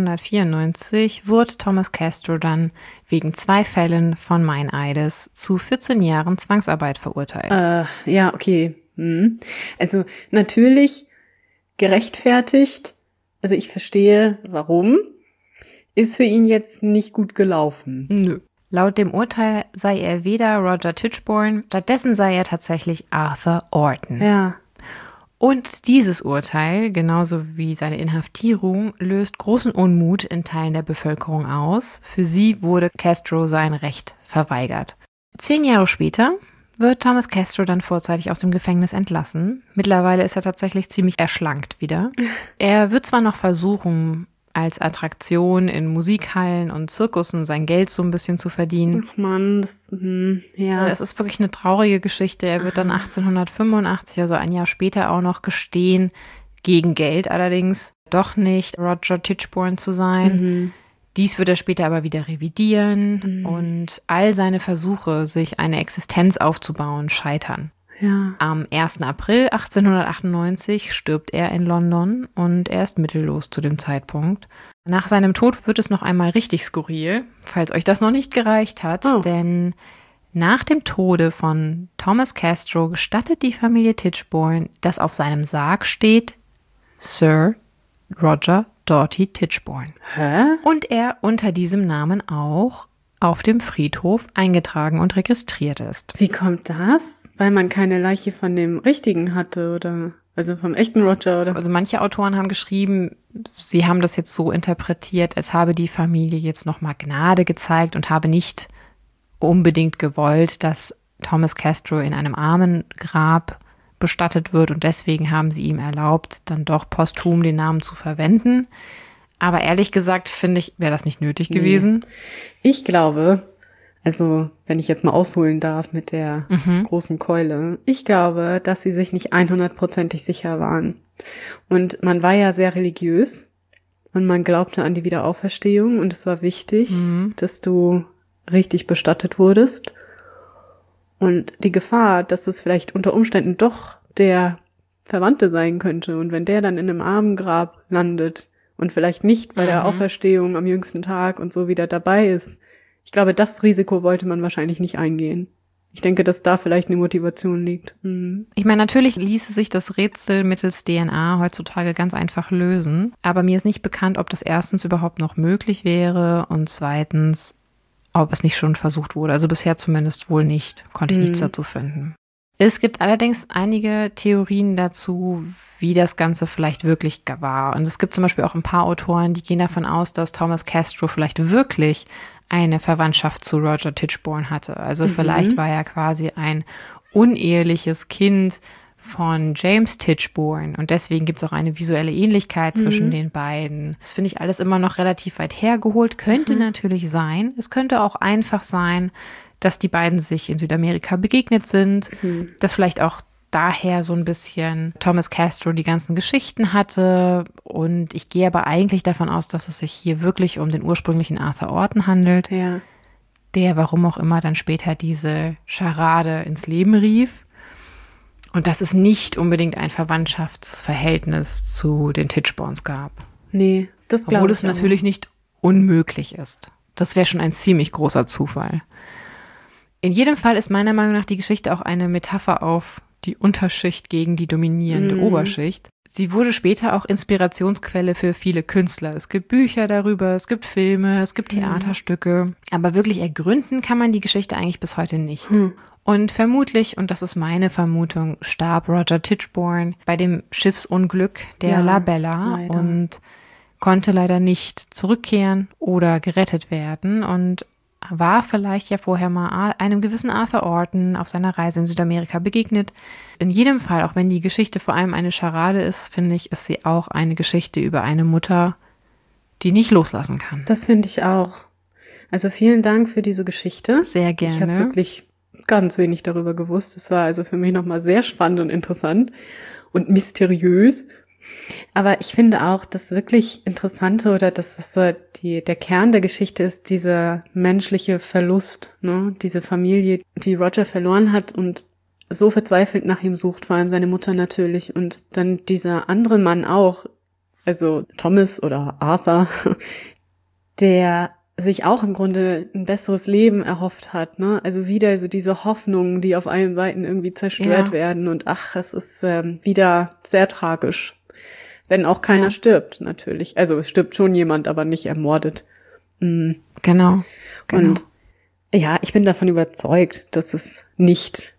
1894 wurde Thomas Castro dann wegen 2 Fällen von Meineides zu 14 Jahren Zwangsarbeit verurteilt.
Ja, okay. Also natürlich gerechtfertigt, also ich verstehe, warum, ist für ihn jetzt nicht gut gelaufen.
Nö. Laut dem Urteil sei er weder Roger Tichborne, stattdessen sei er tatsächlich Arthur Orton.
Ja.
Und dieses Urteil, genauso wie seine Inhaftierung, löst großen Unmut in Teilen der Bevölkerung aus. Für sie wurde Castro sein Recht verweigert. 10 Jahre später wird Thomas Castro dann vorzeitig aus dem Gefängnis entlassen. Mittlerweile ist er tatsächlich ziemlich erschlankt wieder. Er wird zwar noch versuchen, als Attraktion in Musikhallen und Zirkussen sein Geld so ein bisschen zu verdienen.
Ach Mann, ja.
Es ist wirklich eine traurige Geschichte. Er wird dann 1885, also ein Jahr später, auch noch gestehen, gegen Geld allerdings, doch nicht Roger Tichborne zu sein. Dies wird er später aber wieder revidieren und all seine Versuche, sich eine Existenz aufzubauen, scheitern.
Ja.
Am 1. April 1898 stirbt er in London und er ist mittellos zu dem Zeitpunkt. Nach seinem Tod wird es noch einmal richtig skurril, falls euch das noch nicht gereicht hat, denn nach dem Tode von Thomas Castro gestattet die Familie Tichborne, dass auf seinem Sarg steht Sir Roger Doughty Tichborne.
Hä?
Und er unter diesem Namen auch auf dem Friedhof eingetragen und registriert ist.
Wie kommt das? Weil man keine Leiche von dem Richtigen hatte, oder? Also vom echten Roger, oder?
Also manche Autoren haben geschrieben, sie haben das jetzt so interpretiert, als habe die Familie jetzt nochmal Gnade gezeigt und habe nicht unbedingt gewollt, dass Thomas Castro in einem Armengrab bestattet wird und deswegen haben sie ihm erlaubt, dann doch posthum den Namen zu verwenden. Aber ehrlich gesagt, finde ich, wäre das nicht nötig gewesen.
Ich glaube, also wenn ich jetzt mal ausholen darf mit der großen Keule, ich glaube, dass sie sich nicht 100%ig sicher waren. Und man war ja sehr religiös und man glaubte an die Wiederauferstehung und es war wichtig, dass du richtig bestattet wurdest. Und die Gefahr, dass es vielleicht unter Umständen doch der Verwandte sein könnte und wenn der dann in einem Armengrab landet und vielleicht nicht bei der Auferstehung am jüngsten Tag und so wieder dabei ist, ich glaube, das Risiko wollte man wahrscheinlich nicht eingehen. Ich denke, dass da vielleicht eine Motivation liegt.
Ich meine, natürlich ließe sich das Rätsel mittels DNA heutzutage ganz einfach lösen, aber mir ist nicht bekannt, ob das erstens überhaupt noch möglich wäre und zweitens, ob es nicht schon versucht wurde. Also bisher zumindest wohl nicht, konnte ich nichts dazu finden. Es gibt allerdings einige Theorien dazu, wie das Ganze vielleicht wirklich war. Und es gibt zum Beispiel auch ein paar Autoren, die gehen davon aus, dass Thomas Castro vielleicht wirklich eine Verwandtschaft zu Roger Tichborne hatte. Also vielleicht war er quasi ein uneheliches Kind von James Tichborne und deswegen gibt es auch eine visuelle Ähnlichkeit zwischen den beiden. Das finde ich alles immer noch relativ weit hergeholt. Könnte natürlich sein. Es könnte auch einfach sein, dass die beiden sich in Südamerika begegnet sind, dass vielleicht auch daher so ein bisschen Thomas Castro die ganzen Geschichten hatte. Und ich gehe aber eigentlich davon aus, dass es sich hier wirklich um den ursprünglichen Arthur Orton handelt, der, warum auch immer, dann später diese Scharade ins Leben rief. Und dass es nicht unbedingt ein Verwandtschaftsverhältnis zu den Tichbornes gab.
Nee, das glaube ich.
Obwohl es natürlich nicht unmöglich ist. Das wäre schon ein ziemlich großer Zufall. In jedem Fall ist meiner Meinung nach die Geschichte auch eine Metapher auf die Unterschicht gegen die dominierende Oberschicht. Sie wurde später auch Inspirationsquelle für viele Künstler. Es gibt Bücher darüber, es gibt Filme, es gibt Theaterstücke. Aber wirklich ergründen kann man die Geschichte eigentlich bis heute nicht. Und vermutlich, und das ist meine Vermutung, starb Roger Tichborne bei dem Schiffsunglück der La Bella und konnte leider nicht zurückkehren oder gerettet werden und war vielleicht ja vorher mal einem gewissen Arthur Orton auf seiner Reise in Südamerika begegnet. In jedem Fall, auch wenn die Geschichte vor allem eine Scharade ist, finde ich, ist sie auch eine Geschichte über eine Mutter, die nicht loslassen kann.
Das finde ich auch. Also vielen Dank für diese Geschichte.
Sehr gerne.
Ich habe wirklich ganz wenig darüber gewusst. Es war also für mich nochmal sehr spannend und interessant und mysteriös. Aber ich finde auch, das wirklich Interessante oder das, was so der Kern der Geschichte ist, dieser menschliche Verlust, ne? Diese Familie, die Roger verloren hat und so verzweifelt nach ihm sucht, vor allem seine Mutter natürlich. Und dann dieser andere Mann auch, also Thomas oder Arthur, der sich auch im Grunde ein besseres Leben erhofft hat, ne? Also wieder so diese Hoffnungen, die auf allen Seiten irgendwie zerstört werden und es ist wieder sehr tragisch. Wenn auch keiner stirbt, natürlich. Also es stirbt schon jemand, aber nicht ermordet.
Genau.
Und ja, ich bin davon überzeugt, dass es nicht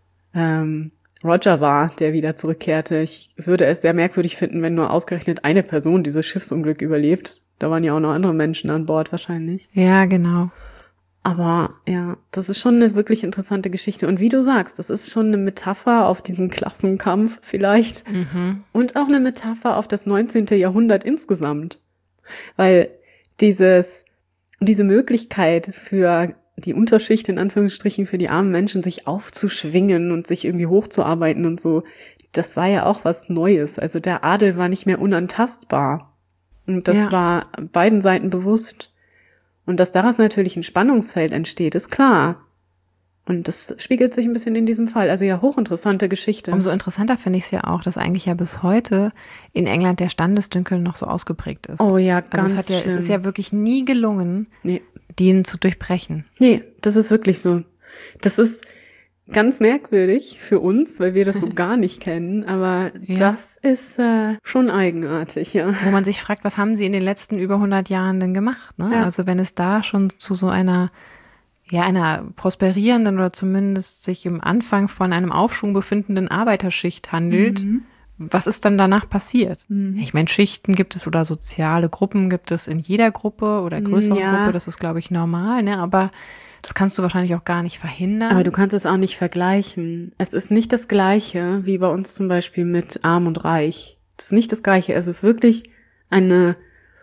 Roger war, der wieder zurückkehrte. Ich würde es sehr merkwürdig finden, wenn nur ausgerechnet eine Person dieses Schiffsunglück überlebt. Da waren ja auch noch andere Menschen an Bord wahrscheinlich.
Ja, genau.
Aber ja, das ist schon eine wirklich interessante Geschichte. Und wie du sagst, das ist schon eine Metapher auf diesen Klassenkampf vielleicht. Und auch eine Metapher auf das 19. Jahrhundert insgesamt. Weil diese Möglichkeit für die Unterschicht, in Anführungsstrichen, für die armen Menschen, sich aufzuschwingen und sich irgendwie hochzuarbeiten und so, das war ja auch was Neues. Also der Adel war nicht mehr unantastbar. Und das war beiden Seiten bewusst. Und dass daraus natürlich ein Spannungsfeld entsteht, ist klar. Und das spiegelt sich ein bisschen in diesem Fall. Also ja, hochinteressante Geschichte.
Umso interessanter finde ich es ja auch, dass eigentlich ja bis heute in England der Standesdünkel noch so ausgeprägt ist.
Oh ja, ganz
also es ist ja wirklich nie gelungen,
Nee.
den zu durchbrechen.
Nee, das ist wirklich so. Das ist ganz merkwürdig für uns, weil wir das so gar nicht kennen, aber das ist schon eigenartig, ja.
Wo man sich fragt, was haben sie in den letzten über 100 Jahren denn gemacht, ne? Ja. Also wenn es da schon zu so einer prosperierenden oder zumindest sich im Anfang von einem Aufschwung befindenden Arbeiterschicht handelt, was ist dann danach passiert? Ich meine, Schichten gibt es oder soziale Gruppen gibt es in jeder Gruppe oder größeren Gruppe, das ist, glaube ich, normal, ne? Aber das kannst du wahrscheinlich auch gar nicht verhindern.
Aber du kannst es auch nicht vergleichen. Es ist nicht das Gleiche, wie bei uns zum Beispiel mit Arm und Reich. Das ist nicht das Gleiche. Es ist wirklich so eine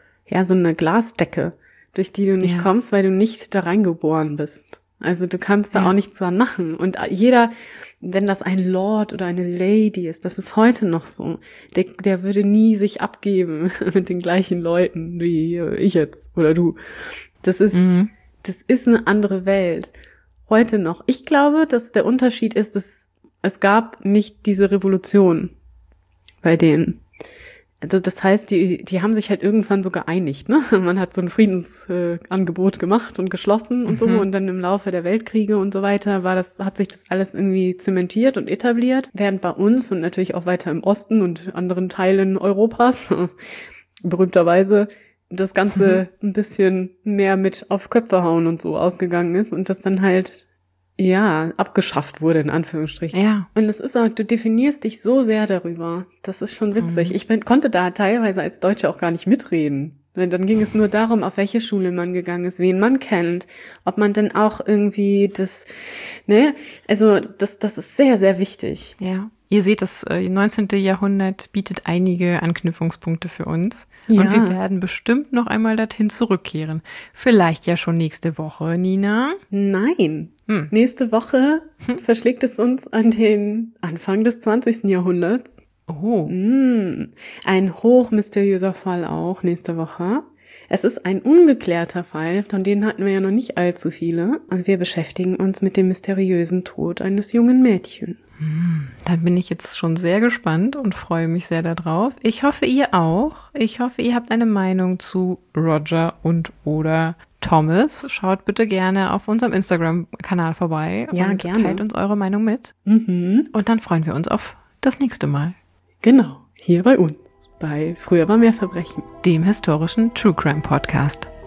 Glasdecke, durch die du nicht kommst, weil du nicht da reingeboren bist. Also du kannst da auch nichts dran machen. Und jeder, wenn das ein Lord oder eine Lady ist, das ist heute noch so, der würde nie sich abgeben mit den gleichen Leuten wie ich jetzt oder du. Das ist eine andere Welt. Heute noch. Ich glaube, dass der Unterschied ist, dass es gab nicht diese Revolution bei denen. Also das heißt, die haben sich halt irgendwann so geeinigt, ne? Man hat so ein Friedensangebot gemacht und geschlossen und so und dann im Laufe der Weltkriege und so weiter hat sich das alles irgendwie zementiert und etabliert. Während bei uns und natürlich auch weiter im Osten und anderen Teilen Europas berühmterweise das Ganze ein bisschen mehr mit auf Köpfe hauen und so ausgegangen ist und das dann halt, abgeschafft wurde, in Anführungsstrichen.
Ja.
Und es ist auch, du definierst dich so sehr darüber. Das ist schon witzig. Ich konnte da teilweise als Deutsche auch gar nicht mitreden. Dann ging es nur darum, auf welche Schule man gegangen ist, wen man kennt, ob man denn auch irgendwie also das ist sehr, sehr wichtig.
Ja. Ihr seht, das 19. Jahrhundert bietet einige Anknüpfungspunkte für uns.
Ja.
Und wir werden bestimmt noch einmal dorthin zurückkehren. Vielleicht ja schon nächste Woche, Nina.
Nein. Nächste Woche verschlägt es uns an den Anfang des 20. Jahrhunderts.
Oh.
Ein hochmysteriöser Fall auch nächste Woche. Es ist ein ungeklärter Fall, von denen hatten wir ja noch nicht allzu viele. Und wir beschäftigen uns mit dem mysteriösen Tod eines jungen Mädchens.
Dann bin ich jetzt schon sehr gespannt und freue mich sehr darauf. Ich hoffe, ihr auch. Ich hoffe, ihr habt eine Meinung zu Roger und oder Thomas. Schaut bitte gerne auf unserem Instagram-Kanal vorbei und
gerne.
Teilt uns eure Meinung mit. Und dann freuen wir uns auf das nächste Mal.
Genau, hier bei uns, bei Früher war mehr Verbrechen.
Dem historischen True Crime Podcast.